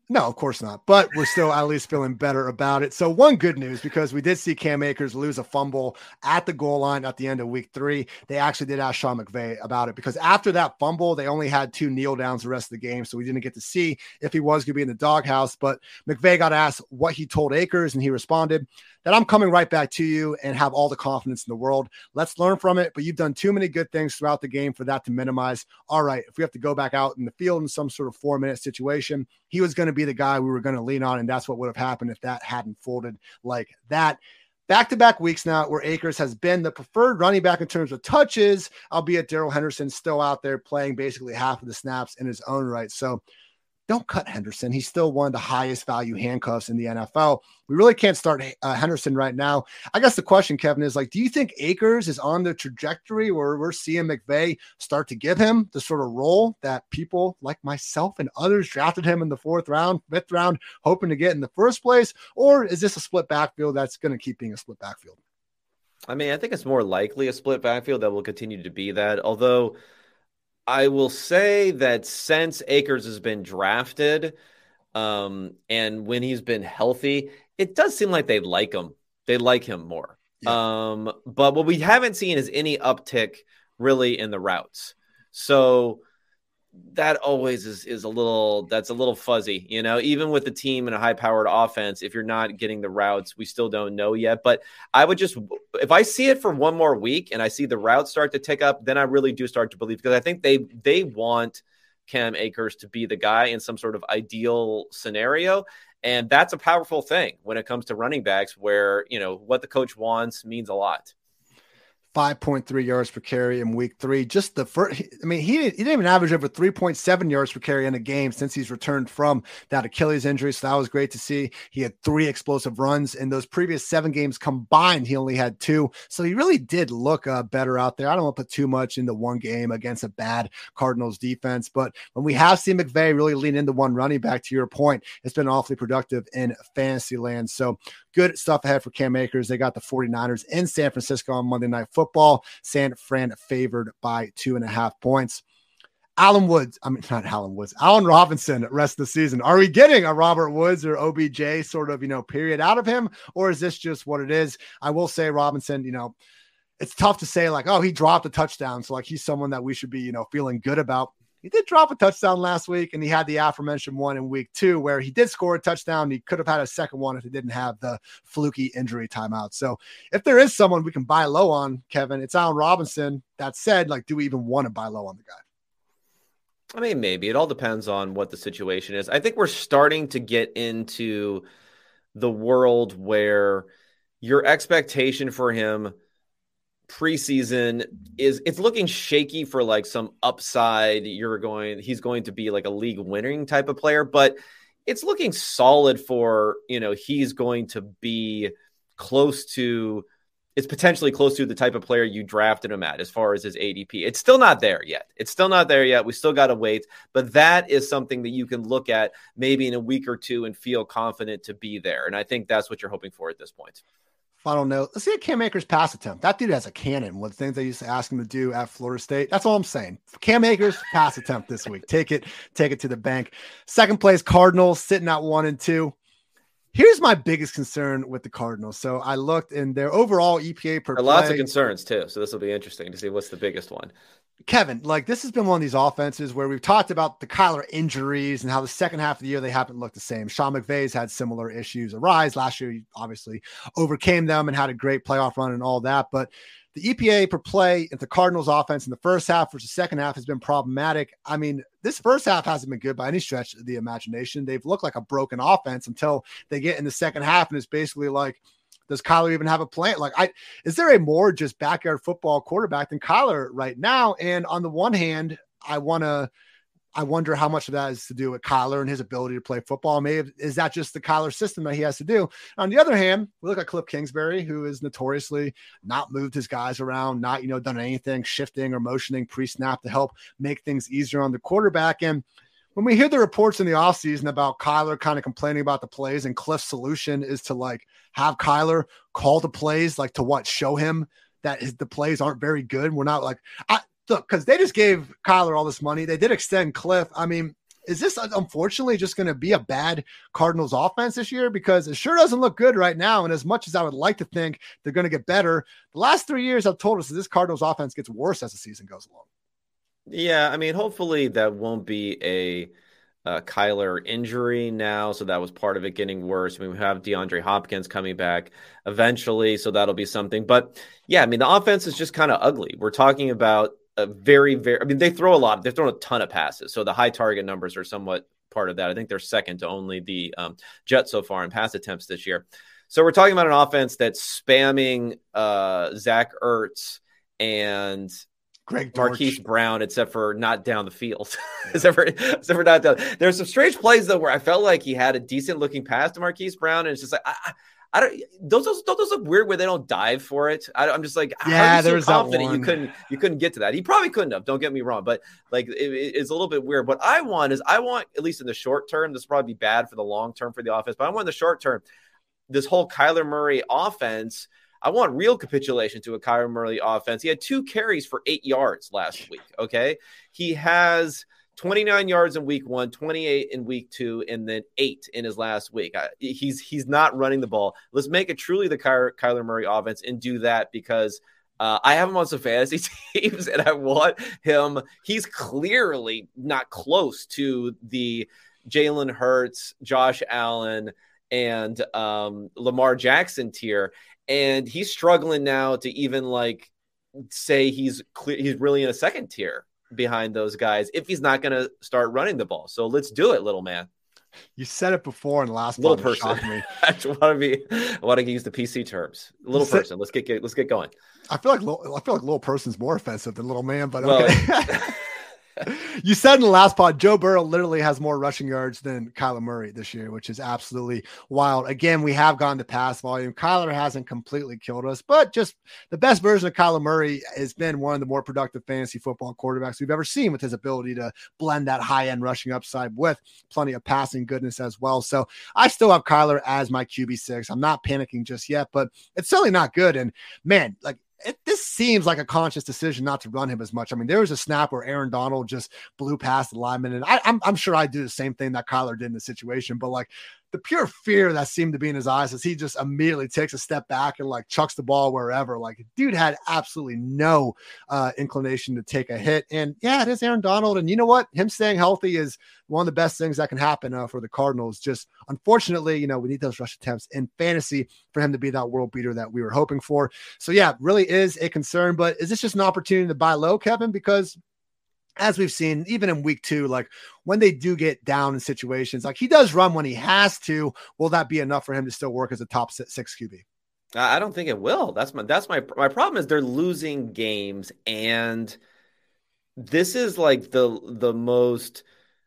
No, of course not. But we're still at least feeling better about it. So one good news, because we did see Cam Akers lose a fumble at the goal line at the end of week three. They actually did ask Sean McVay about it, because after that fumble, they only had two kneel downs the rest of the game. So we didn't get to see if he was going to be in the doghouse. But McVay got asked what he told Akers, and he responded that I'm coming right back to you and have all the confidence in the world. Let's learn from it. But you've done too many good things throughout the game for that to minimize. All right, if we have to go back out in the field in some sort of four minute situation, he was going to be the guy we were going to lean on. And that's what would have happened if that hadn't folded like that. Back-to-back weeks now where Akers has been the preferred running back in terms of touches, albeit Darrell Henderson still out there playing basically half of the snaps in his own right. So don't cut Henderson. He's still one of the highest value handcuffs in the N F L. We really can't start uh, Henderson right now. I guess the question, Kevin, is like, do you think Akers is on the trajectory where we're seeing McVay start to give him the sort of role that people like myself and others drafted him in the fourth round, fifth round, hoping to get in the first place? Or is this a split backfield that's going to keep being a split backfield? I mean, I think it's more likely a split backfield that will continue to be that, although I will say that since Akers has been drafted, um, and when he's been healthy, it does seem like they like him. They like him more. Yeah. Um, but what we haven't seen is any uptick really in the routes. So that always is, is a little, that's a little fuzzy, you know, even with the team and a high powered offense, if you're not getting the routes, we still don't know yet. But I would just, if I see it for one more week and I see the routes start to tick up, then I really do start to believe, because I think they, they want Cam Akers to be the guy in some sort of ideal scenario. And that's a powerful thing when it comes to running backs, where, you know, what the coach wants means a lot. five point three yards per carry in week three. Just the first, I mean, he, he didn't even average over three point seven yards per carry in a game since he's returned from that Achilles injury. So that was great to see. He had three explosive runs in those previous seven games combined. He only had two. So he really did look uh, better out there. I don't want to put too much into one game against a bad Cardinals defense, but when we have seen McVay really lean into one running back, to your point, it's been awfully productive in fantasy land. So good stuff ahead for Cam Akers. They got the 49ers in San Francisco on Monday Night Football. San Fran favored by two and a half points. Alan Woods, I mean, not Alan Woods, Allen Robinson rest of the season. Are we getting a Robert Woods or O B J sort of, you know, period out of him? Or is this just what it is? I will say Robinson, you know, it's tough to say like, oh, he dropped a touchdown. So like he's someone that we should be, you know, feeling good about. He did drop a touchdown last week, and he had the aforementioned one in week two where he did score a touchdown. He could have had a second one if he didn't have the fluky injury timeout. So if there is someone we can buy low on, Kevin, it's Allen Robinson. That said, like, do we even want to buy low on the guy? I mean, maybe. It all depends on what the situation is. I think we're starting to get into the world where your expectation for him preseason is, it's looking shaky for like some upside. You're going, he's going to be like a league winning type of player, but it's looking solid for, you know, he's going to be close to, it's potentially close to the type of player you drafted him at as far as his A D P. It's still not there yet. It's still not there yet. We still got to wait, but that is something that you can look at maybe in a week or two and feel confident to be there. And I think that's what you're hoping for at this point. Final note. Let's see a Cam Akers pass attempt. That dude has a cannon. One of the things they used to ask him to do at Florida State. That's all I'm saying. Cam Akers pass attempt this week. Take it, take it to the bank. Second place Cardinals sitting at one and two. Here's my biggest concern with the Cardinals. So I looked in their overall E P A per play. Lots of concerns too. So this will be interesting to see what's the biggest one. Kevin, like this has been one of these offenses where we've talked about the Kyler injuries and how the second half of the year they haven't looked the same. Sean McVay's had similar issues arise. Last year, he obviously overcame them and had a great playoff run and all that. But the E P A per play in the Cardinals offense in the first half versus the second half has been problematic. I mean, this first half hasn't been good by any stretch of the imagination. They've looked like a broken offense until they get in the second half. And it's basically like, does Kyler even have a plan? Like, I is there a more just backyard football quarterback than Kyler right now? And on the one hand, I want to, I wonder how much of that is to do with Kyler and his ability to play football. Maybe is that just the Kyler system that he has to do? On the other hand, we look at Cliff Kingsbury, who is notoriously not moved his guys around, not, you know, done anything shifting or motioning pre-snap to help make things easier on the quarterback. And when we hear the reports in the offseason about Kyler kind of complaining about the plays, and Cliff's solution is to like have Kyler call the plays, like to what, show him that his, the plays aren't very good. We're not like, I, look, because they just gave Kyler all this money. They did extend Cliff. I mean, is this unfortunately just going to be a bad Cardinals offense this year? Because it sure doesn't look good right now. And as much as I would like to think they're going to get better, the last three years have told us that this Cardinals offense gets worse as the season goes along. Yeah, I mean, hopefully that won't be a uh, Kyler injury now. So that was part of it getting worse. I mean, we have DeAndre Hopkins coming back eventually, so that'll be something. But yeah, I mean, the offense is just kind of ugly. We're talking about a very, very, I mean, they throw a lot, they've thrown a ton of passes. So the high target numbers are somewhat part of that. I think they're second to only the um, Jets so far in pass attempts this year. So we're talking about an offense that's spamming uh, Zach Ertz and Greg Marquise Brown, except for not down the field. except, for, except for not down. There's some strange plays, though, where I felt like he had a decent looking pass to Marquise Brown. And it's just like, I, I, I don't, those, those, those look weird where they don't dive for it. I, I'm just like, yeah, how are you so confident you couldn't, you couldn't get to that? He probably couldn't have, don't get me wrong, but like, it, it's a little bit weird. What I want is I want, at least in the short term, this will probably be bad for the long term for the offense, but I want in the short term, this whole Kyler Murray offense, I want real capitulation to a Kyler Murray offense. He had two carries for eight yards last week, okay? He has twenty-nine yards in week one, twenty-eight in week two, and then eight in his last week. I, he's he's not running the ball. Let's make it truly the Kyler, Kyler Murray offense and do that because uh, I have him on some fantasy teams, and I want him. He's clearly not close to the Jalen Hurts, Josh Allen, and um, Lamar Jackson tier. And he's struggling now to even like say he's clear, he's really in a second tier behind those guys if he's not going to start running the ball. So let's do it, little man. You said it before in the last little person. Me. I want to be. I want to use the P C terms. Little said, person. Let's get, get let's get going. I feel like little, I feel like little person's more offensive than little man, but well, okay. You said in the last pod, Joe Burrow literally has more rushing yards than Kyler Murray this year, which is absolutely wild. Again, we have gone to pass volume. Kyler hasn't completely killed us, but just the best version of Kyler Murray has been one of the more productive fantasy football quarterbacks we've ever seen with his ability to blend that high-end rushing upside with plenty of passing goodness as well. So I still have Kyler as my Q B six. I'm not panicking just yet, but it's certainly not good. And man, like, It, this seems like a conscious decision not to run him as much. I mean, there was a snap where Aaron Donald just blew past the lineman, and I, I'm, I'm sure I do the same thing that Kyler did in the situation, but like the pure fear that seemed to be in his eyes as he just immediately takes a step back and like chucks the ball wherever. Like, dude had absolutely no uh, inclination to take a hit. And yeah, it is Aaron Donald. And you know what? Him staying healthy is one of the best things that can happen uh, for the Cardinals. Just unfortunately, you know, we need those rush attempts in fantasy for him to be that world beater that we were hoping for. So yeah, really is a concern, but is this just an opportunity to buy low, Kevin? Because as we've seen, even in week two, like when they do get down in situations, like he does run when he has to, will that be enough for him to still work as a top six Q B? I don't think it will. That's my, that's my, my problem is they're losing games. And this is like the, the most,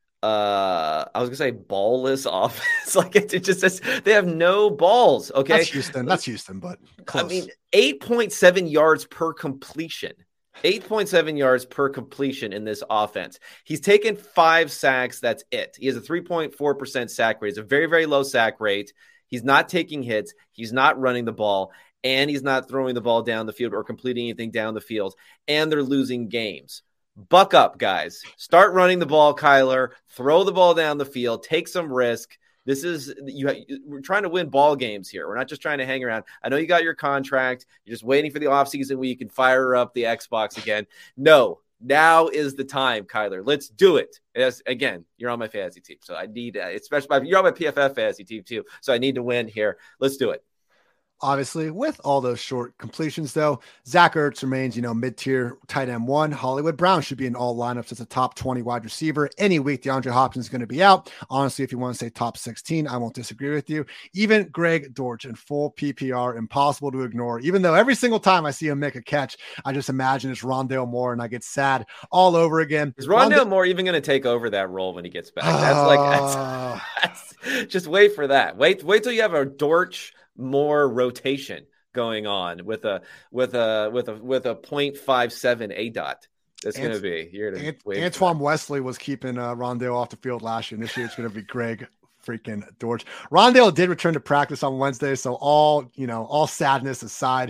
uh, I was gonna say ballless offense. Like it, it just says they have no balls. Okay. That's Houston. That's Houston, but close. I mean, eight point seven yards per completion. eight point seven yards per completion in this offense. He's taken five sacks. That's it. He has a three point four percent sack rate. It's a very, very low sack rate. He's not taking hits. He's not running the ball, and he's not throwing the ball down the field or completing anything down the field, and they're losing games. Buck up, guys. Start running the ball, Kyler. Throw the ball down the field. Take some risk. This is you. We're trying to win ball games here. We're not just trying to hang around. I know you got your contract. You're just waiting for the offseason where you can fire up the Xbox again. No, now is the time, Kyler. Let's do it. As, again, you're on my fantasy team, so I need, uh, especially you're on my P F F fantasy team too. So I need to win here. Let's do it. Obviously, with all those short completions, though, Zach Ertz remains, you know, mid-tier tight end one. Hollywood Brown should be in all lineups as a top twenty wide receiver. Any week, DeAndre Hopkins is going to be out. Honestly, if you want to say top sixteen, I won't disagree with you. Even Greg Dortch in full P P R, impossible to ignore. Even though every single time I see him make a catch, I just imagine it's Rondale Moore, and I get sad all over again. Is Rondale Rond- Moore even going to take over that role when he gets back? That's uh, like that's, that's, just wait for that. Wait, wait till you have a Dortch more rotation going on with a with a with a with a point five seven A dot. It's Ant- going to be you're gonna Ant- Antoine Wesley was keeping uh, Rondale off the field last year. And this year it's going to be Greg freaking Dortch. Rondale did return to practice on Wednesday, so all you know, all sadness aside,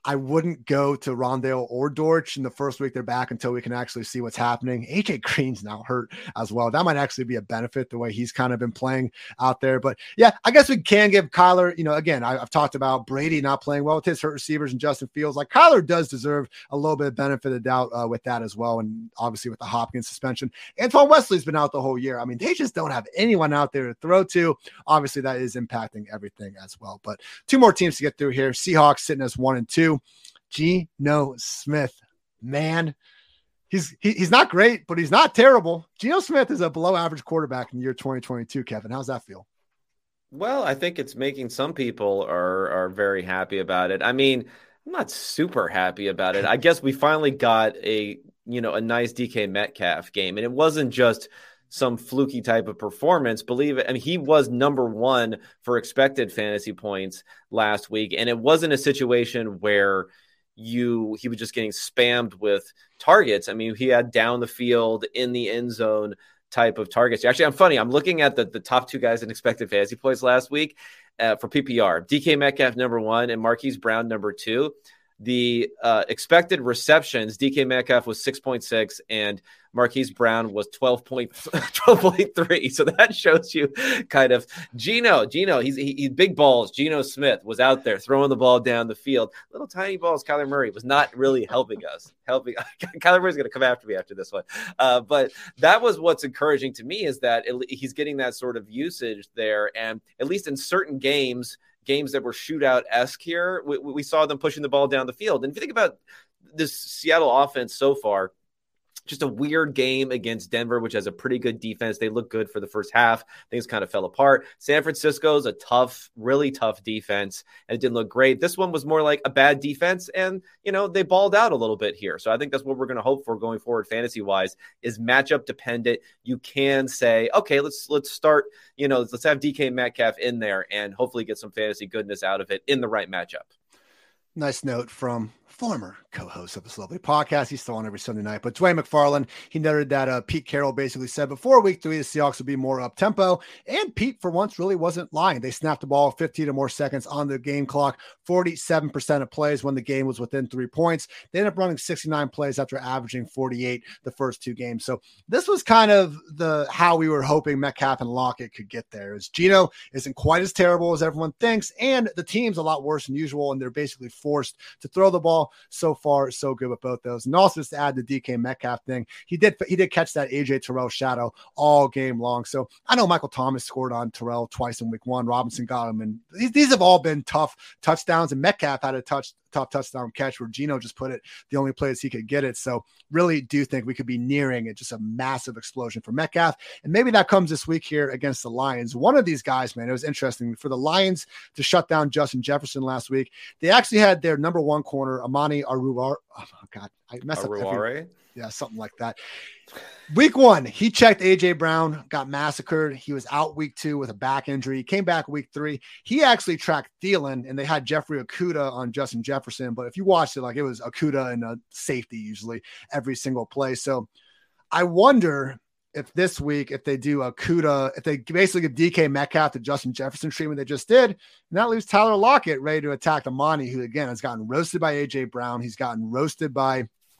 I wouldn't go to Rondale or Dortch in the first week they're back until we can actually see what's happening. A J Green's now hurt as well. That might actually be a benefit the way he's kind of been playing out there. But yeah, I guess we can give Kyler, you know, again, I, I've talked about Brady not playing well with his hurt receivers and Justin Fields. Like Kyler does deserve a little bit of benefit of doubt uh, with that as well. And obviously with the Hopkins suspension, Antoine Wesley's been out the whole year. I mean, they just don't have anyone out there to throw to. Obviously that is impacting everything as well. But two more teams to get through here. Seahawks sitting as one and two. Geno Smith, man, he's he, he's not great, but he's not terrible. Geno Smith is a below average quarterback in the year twenty twenty-two. Kevin, how's that feel? Well, I think it's making some people are are very happy about it. I mean, I'm not super happy about it. I guess we finally got a, you know, a nice D K Metcalf game, and it wasn't just some fluky type of performance. Believe it. I mean, he was number one for expected fantasy points last week, and it wasn't a situation where you he was just getting spammed with targets. I mean, he had down the field in the end zone type of targets. Actually, I'm funny. I'm looking at the, the top two guys in expected fantasy points last week uh, for P P R. D K Metcalf number one and Marquise Brown number two. The uh, expected receptions, D K Metcalf was six point six and Marquise Brown was twelve point three. So that shows you kind of Geno, Geno, he's he, he's big balls. Geno Smith was out there throwing the ball down the field. Little tiny balls. Kyler Murray was not really helping us. Helping Kyler Murray's going to come after me after this one. Uh, but that was what's encouraging to me is that it, he's getting that sort of usage there. And at least in certain games, games that were shootout-esque here, we, we saw them pushing the ball down the field. And if you think about this Seattle offense so far, just a weird game against Denver, which has a pretty good defense. They look good for the first half. Things kind of fell apart. San Francisco's a tough, really tough defense, and it didn't look great. This one was more like a bad defense, and, you know, they balled out a little bit here. So I think that's what we're going to hope for going forward fantasy-wise is matchup dependent. You can say, okay, let's let's start, you know, let's have D K Metcalf in there and hopefully get some fantasy goodness out of it in the right matchup. Nice note from former co-host of this lovely podcast. He's still on every Sunday night, but Dwayne McFarland, he noted that uh, Pete Carroll basically said before week three, the Seahawks would be more up tempo. And Pete for once really wasn't lying. They snapped the ball fifteen or more seconds on the game clock, forty-seven percent of plays when the game was within three points. They ended up running sixty-nine plays after averaging forty-eight the first two games. So this was kind of the, how we were hoping Metcalf and Lockett could get there. Is Geno isn't quite as terrible as everyone thinks. And the team's a lot worse than usual. And they're basically forced to throw the ball. So far, so good with both those. And also just to add the D K Metcalf thing, he did he did catch that A J Terrell shadow all game long. So I know Michael Thomas scored on Terrell twice in week one. Robinson got him. And these, these have all been tough touchdowns. And Metcalf had a touch tough touchdown catch where Geno just put it the only place he could get it. So really do think we could be nearing it, just a massive explosion for Metcalf. And maybe that comes this week here against the Lions. One of these guys, man, it was interesting for the Lions to shut down Justin Jefferson last week. They actually had their number one corner, Amani Aruar. Oh God, I messed up. Every, yeah, something like that. Week one, he checked A J Brown, got massacred. He was out week two with a back injury. He came back week three. He actually tracked Thielen, and they had Jeffrey Okudah on Justin Jefferson. But if you watched it, like it was Okudah and a safety usually every single play. So I wonder if this week, if they do Okudah, if they basically give D K Metcalf the Justin Jefferson treatment they just did, and that leaves Tyler Lockett ready to attack Amani, who again has gotten roasted by A J Brown. He's gotten roasted by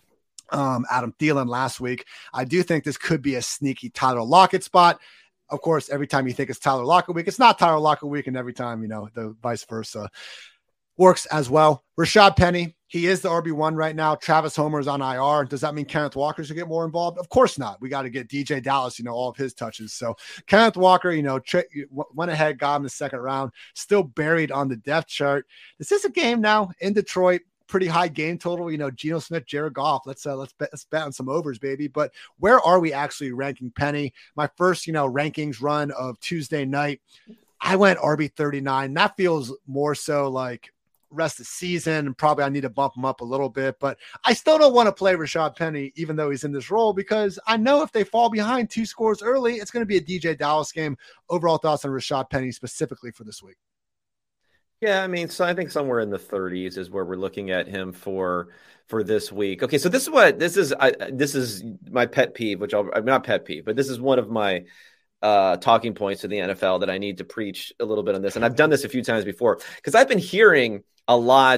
um, Adam Thielen last week. I do think this could be a sneaky Tyler Lockett spot. Of course, every time you think it's Tyler Lockett week, it's not Tyler Lockett week, and every time, you know, the vice versa works as well. Rashad Penny, he is the R B one right now. Travis Homer is on I R. Does that mean Kenneth Walker should get more involved? Of course not. We got to get D J Dallas, you know, all of his touches. So Kenneth Walker, you know, tra- went ahead, got him the second round, still buried on the depth chart. Is this a game now in Detroit? Pretty high game total, you know, Geno Smith, Jared Goff. Let's uh, let's bet, let's bet on some overs, baby. But where are we actually ranking Penny? My first, you know, rankings run of Tuesday night, I went R B thirty-nine. That feels more so like rest of the season, and probably I need to bump him up a little bit. But I still don't want to play Rashad Penny, even though he's in this role, because I know if they fall behind two scores early, it's going to be a D J Dallas game. Overall thoughts on Rashad Penny specifically for this week? Yeah, I mean, so I think somewhere in the thirties is where we're looking at him for for this week. Okay, so this is what this is. I, this is my pet peeve, which I'll I'm not pet peeve, but this is one of my uh, talking points to the N F L that I need to preach a little bit on this. And I've done this a few times before because I've been hearing a lot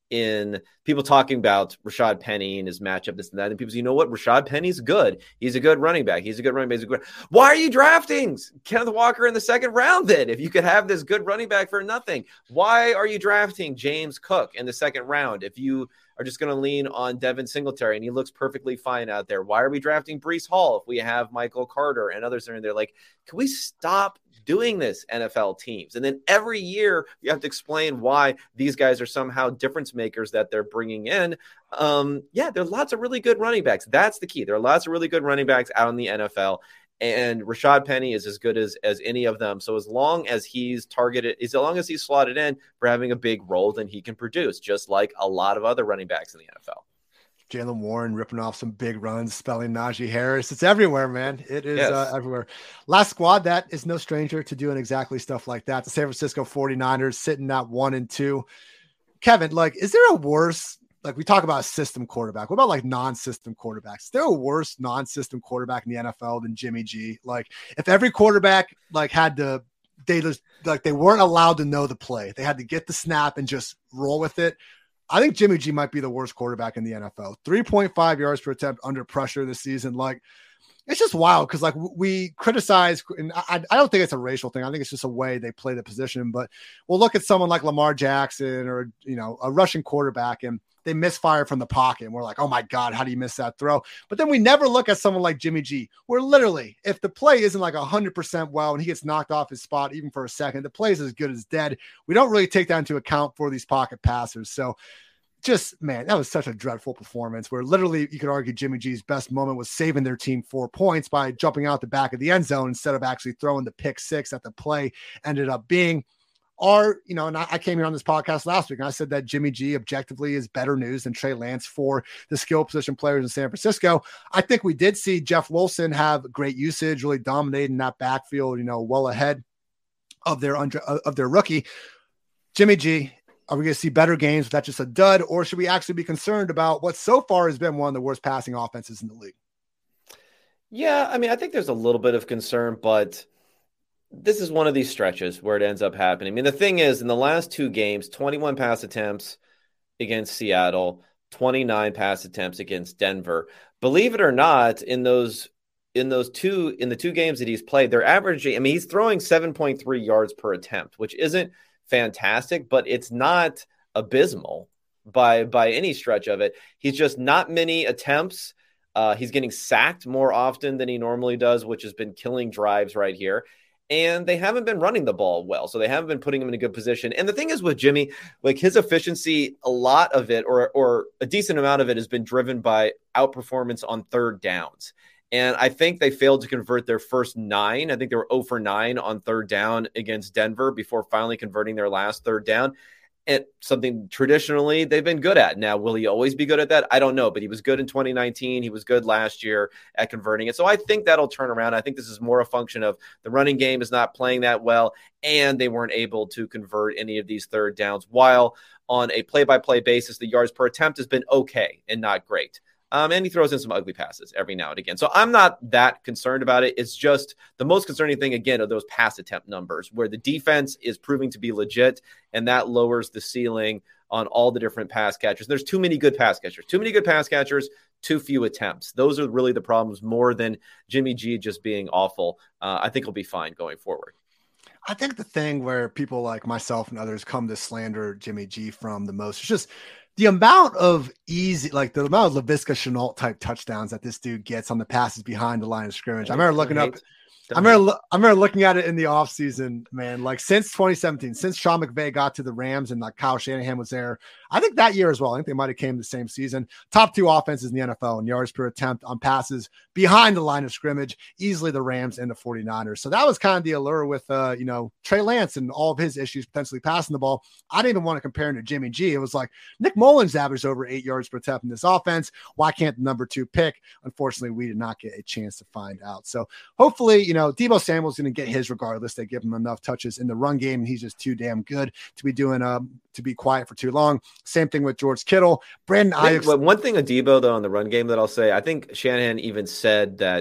in people talking about Rashad Penny and his matchup, this and that. And people say, you know what? Rashad Penny's good. He's a good running back. He's a good running back. He's a good. Why are you drafting Kenneth Walker in the second round then? If you could have this good running back for nothing, why are you drafting James Cook in the second round if you are just going to lean on Devin Singletary and he looks perfectly fine out there? Why are we drafting Breece Hall if we have Michael Carter and others that are in there? Like, can we stop doing this, N F L teams? And then every year you have to explain why these guys are somehow difference makers that they're bringing in. Um, yeah, there are lots of really good running backs. That's the key. There are lots of really good running backs out in the N F L. And Rashad Penny is as good as, as any of them. So as long as he's targeted, as long as he's slotted in for having a big role, then he can produce, just like a lot of other running backs in the N F L. Jaylen Warren ripping off some big runs, spelling Najee Harris. It's everywhere, man. It is yes. uh, everywhere. Last squad that is no stranger to doing exactly stuff like that. The San Francisco forty-niners sitting at one and two. Kevin, like, is there a worse, like we talk about a system quarterback. What about like non-system quarterbacks? Is there a worse non-system quarterback in the N F L than Jimmy G? Like if every quarterback like had to, they just like they weren't allowed to know the play. They had to get the snap and just roll with it. I think Jimmy G might be the worst quarterback in the N F L. three point five yards per attempt under pressure this season. Like, it's just wild because, like, we criticize, and I, I don't think it's a racial thing. I think it's just a way they play the position. But we'll look at someone like Lamar Jackson or, you know, a Russian quarterback, and they misfire from the pocket. And we're like, oh, my God, how do you miss that throw? But then we never look at someone like Jimmy G, where literally, if the play isn't like one hundred percent well and he gets knocked off his spot even for a second, the play is as good as dead. We don't really take that into account for these pocket passers. So just, man, that was such a dreadful performance where literally you could argue Jimmy G's best moment was saving their team four points by jumping out the back of the end zone instead of actually throwing the pick six that the play ended up being. Or, you know, and I, I came here on this podcast last week and I said that Jimmy G objectively is better news than Trey Lance for the skill position players in San Francisco. I think we did see Jeff Wilson have great usage, really dominating that backfield, you know, well ahead of their under, of their rookie. Jimmy G, are we going to see better games? Is that just a dud? Or should we actually be concerned about what so far has been one of the worst passing offenses in the league? Yeah, I mean, I think there's a little bit of concern, but this is one of these stretches where it ends up happening. I mean, the thing is, in the last two games, twenty-one pass attempts against Seattle, twenty-nine pass attempts against Denver. Believe it or not, in those in those two in the two games that he's played, they're averaging, I mean, he's throwing seven point three yards per attempt, which isn't fantastic, but it's not abysmal by by any stretch of it. He's just not many attempts. Uh, he's getting sacked more often than he normally does, which has been killing drives right here. And they haven't been running the ball well, so they haven't been putting him in a good position. And the thing is with Jimmy, like his efficiency, a lot of it, or or a decent amount of it, has been driven by outperformance on third downs. And I think they failed to convert their first nine. I think they were zero for nine on third down against Denver before finally converting their last third down. And something traditionally they've been good at. Now, will he always be good at that? I don't know, but he was good in twenty nineteen. He was good last year at converting it. So I think that'll turn around. I think this is more a function of the running game is not playing that well, and they weren't able to convert any of these third downs, while on a play-by-play basis, the yards per attempt has been okay and not great. Um, and he throws in some ugly passes every now and again. So I'm not that concerned about it. It's just the most concerning thing, again, are those pass attempt numbers where the defense is proving to be legit, and that lowers the ceiling on all the different pass catchers. There's too many good pass catchers, too many good pass catchers, too few attempts. Those are really the problems more than Jimmy G just being awful. Uh, I think he'll be fine going forward. I think the thing where people like myself and others come to slander Jimmy G from the most is just the amount of easy, like the amount of Laviska Shenault type touchdowns that this dude gets on the passes behind the line of scrimmage. I remember looking up, I remember, I remember looking at it in the offseason, man, like since twenty seventeen, since Sean McVay got to the Rams and like Kyle Shanahan was there, I think that year as well. I think they might have came the same season. Top two offenses in the N F L in yards per attempt on passes behind the line of scrimmage, easily the Rams and the forty-niners. So that was kind of the allure with, uh, you know, Trey Lance and all of his issues potentially passing the ball. I didn't even want to compare him to Jimmy G. It was like Nick Mullins averaged over eight yards per attempt in this offense. Why can't the number two pick? Unfortunately, we did not get a chance to find out. So hopefully, you know, Deebo Samuel's going to get his regardless. They give him enough touches in the run game, and he's just too damn good to be doing, um, to be quiet for too long. Same thing with George Kittle. Brandon Ayuk. One thing of Deebo, though, on the run game that I'll say, I think Shanahan even said that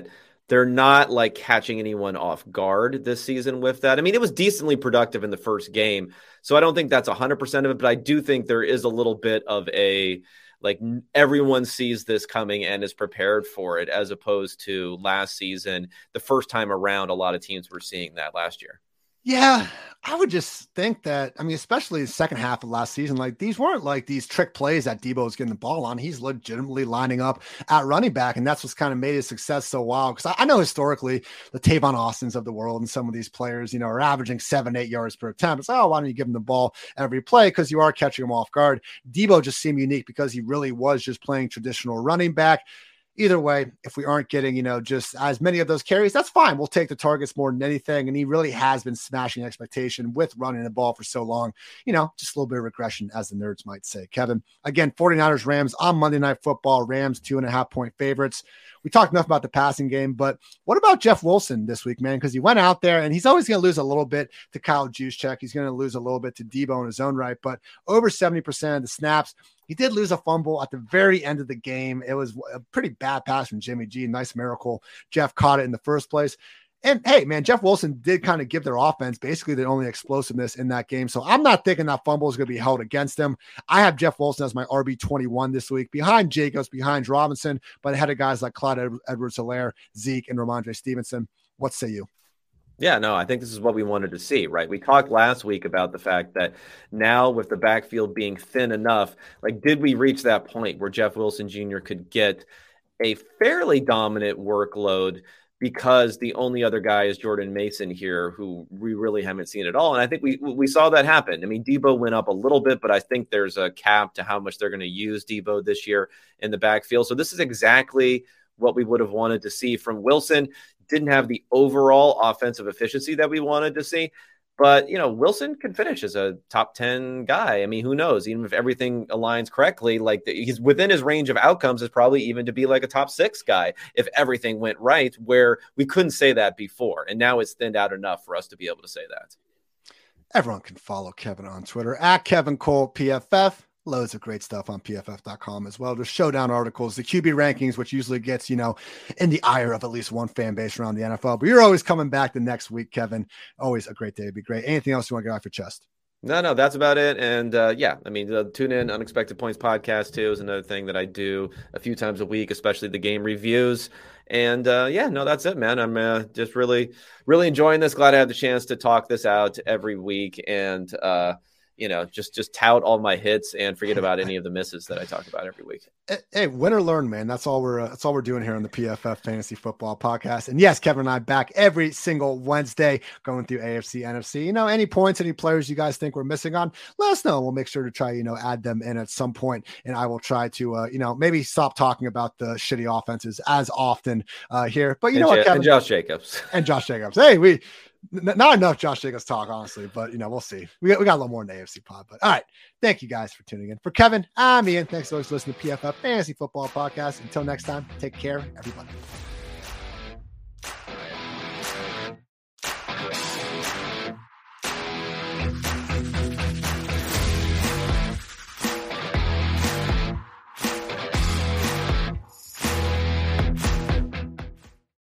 they're not like catching anyone off guard this season with that. I mean, it was decently productive in the first game, so I don't think that's one hundred percent of it, but I do think there is a little bit of a, like, everyone sees this coming and is prepared for it, as opposed to last season, the first time around, a lot of teams were seeing that last year. Yeah, I would just think that, I mean, especially the second half of last season, like these weren't like these trick plays that Deebo was getting the ball on. He's legitimately lining up at running back, and that's what's kind of made his success so wild. Because I, I know historically the Tavon Austins of the world and some of these players, you know, are averaging seven, eight yards per attempt. It's, oh, why don't you give them the ball every play? Because you are catching them off guard. Deebo just seemed unique because he really was just playing traditional running back. Either way, if we aren't getting, you know, just as many of those carries, that's fine. We'll take the targets more than anything. And he really has been smashing expectation with running the ball for so long. You know, just a little bit of regression, as the nerds might say. Kevin, again, 49ers Rams on Monday Night Football. Rams two and a half point favorites. We talked enough about the passing game, but what about Jeff Wilson this week, man? Because he went out there and he's always going to lose a little bit to Kyle Juszczyk. He's going to lose a little bit to Deebo in his own right, but over seventy percent of the snaps. He did lose a fumble at the very end of the game. It was a pretty bad pass from Jimmy G. Nice miracle. Jeff caught it in the first place. And hey, man, Jeff Wilson did kind of give their offense basically the only explosiveness in that game. So I'm not thinking that fumble is going to be held against them. I have Jeff Wilson as my R B twenty-one this week, behind Jacobs, behind Robinson, but ahead of guys like Clyde Ed- Edwards-Helaire, Zeke, and Ramondre Stevenson. What say you? Yeah, no, I think this is what we wanted to see, right? We talked last week about the fact that now with the backfield being thin enough, like, did we reach that point where Jeff Wilson Junior could get a fairly dominant workload because the only other guy is Jordan Mason here, who we really haven't seen at all. And I think we we saw that happen. I mean, Deebo went up a little bit, but I think there's a cap to how much they're going to use Deebo this year in the backfield. So this is exactly what we would have wanted to see from Wilson. Didn't have the overall offensive efficiency that we wanted to see. But, you know, Wilson can finish as a top ten guy. I mean, who knows? Even if everything aligns correctly, like, he's within his range of outcomes is probably even to be like a top six guy if everything went right, where we couldn't say that before. And now it's thinned out enough for us to be able to say that. Everyone can follow Kevin on Twitter at Kevin Cole P F F. Loads of great stuff on P F F dot com as well. There's showdown articles, the Q B rankings, which usually gets, you know, in the ire of at least one fan base around the N F L. But you're always coming back the next week, Kevin. Always a great day. It'd be great. Anything else you want to get off your chest? No, no, that's about it. And uh, yeah, I mean, the Tune In Unexpected Points podcast too is another thing that I do a few times a week, especially the game reviews. And uh, yeah, no, that's it, man. I'm uh, just really, really enjoying this. Glad I have the chance to talk this out every week. And, uh, you know, just just tout all my hits and forget about any of the misses that I talk about every week. Hey, win or learn, man. That's all we're uh, that's all we're doing here on the P F F Fantasy Football Podcast. And yes, Kevin and I back every single Wednesday going through A F C, N F C. You know, any points, any players you guys think we're missing on, let us know. We'll make sure to try, you know, add them in at some point. And I will try to, uh, you know, maybe stop talking about the shitty offenses as often uh, here. But you and know J- what, Kevin? And Josh Jacobs. And Josh Jacobs. Hey, we. Not enough Josh Jacobs talk, honestly, but, you know, we'll see. We got, we got a little more in the A F C pod, but all right. Thank you guys for tuning in. For Kevin, I'm Ian. Thanks for listening to P F F Fantasy Football Podcast. Until next time, take care, everybody.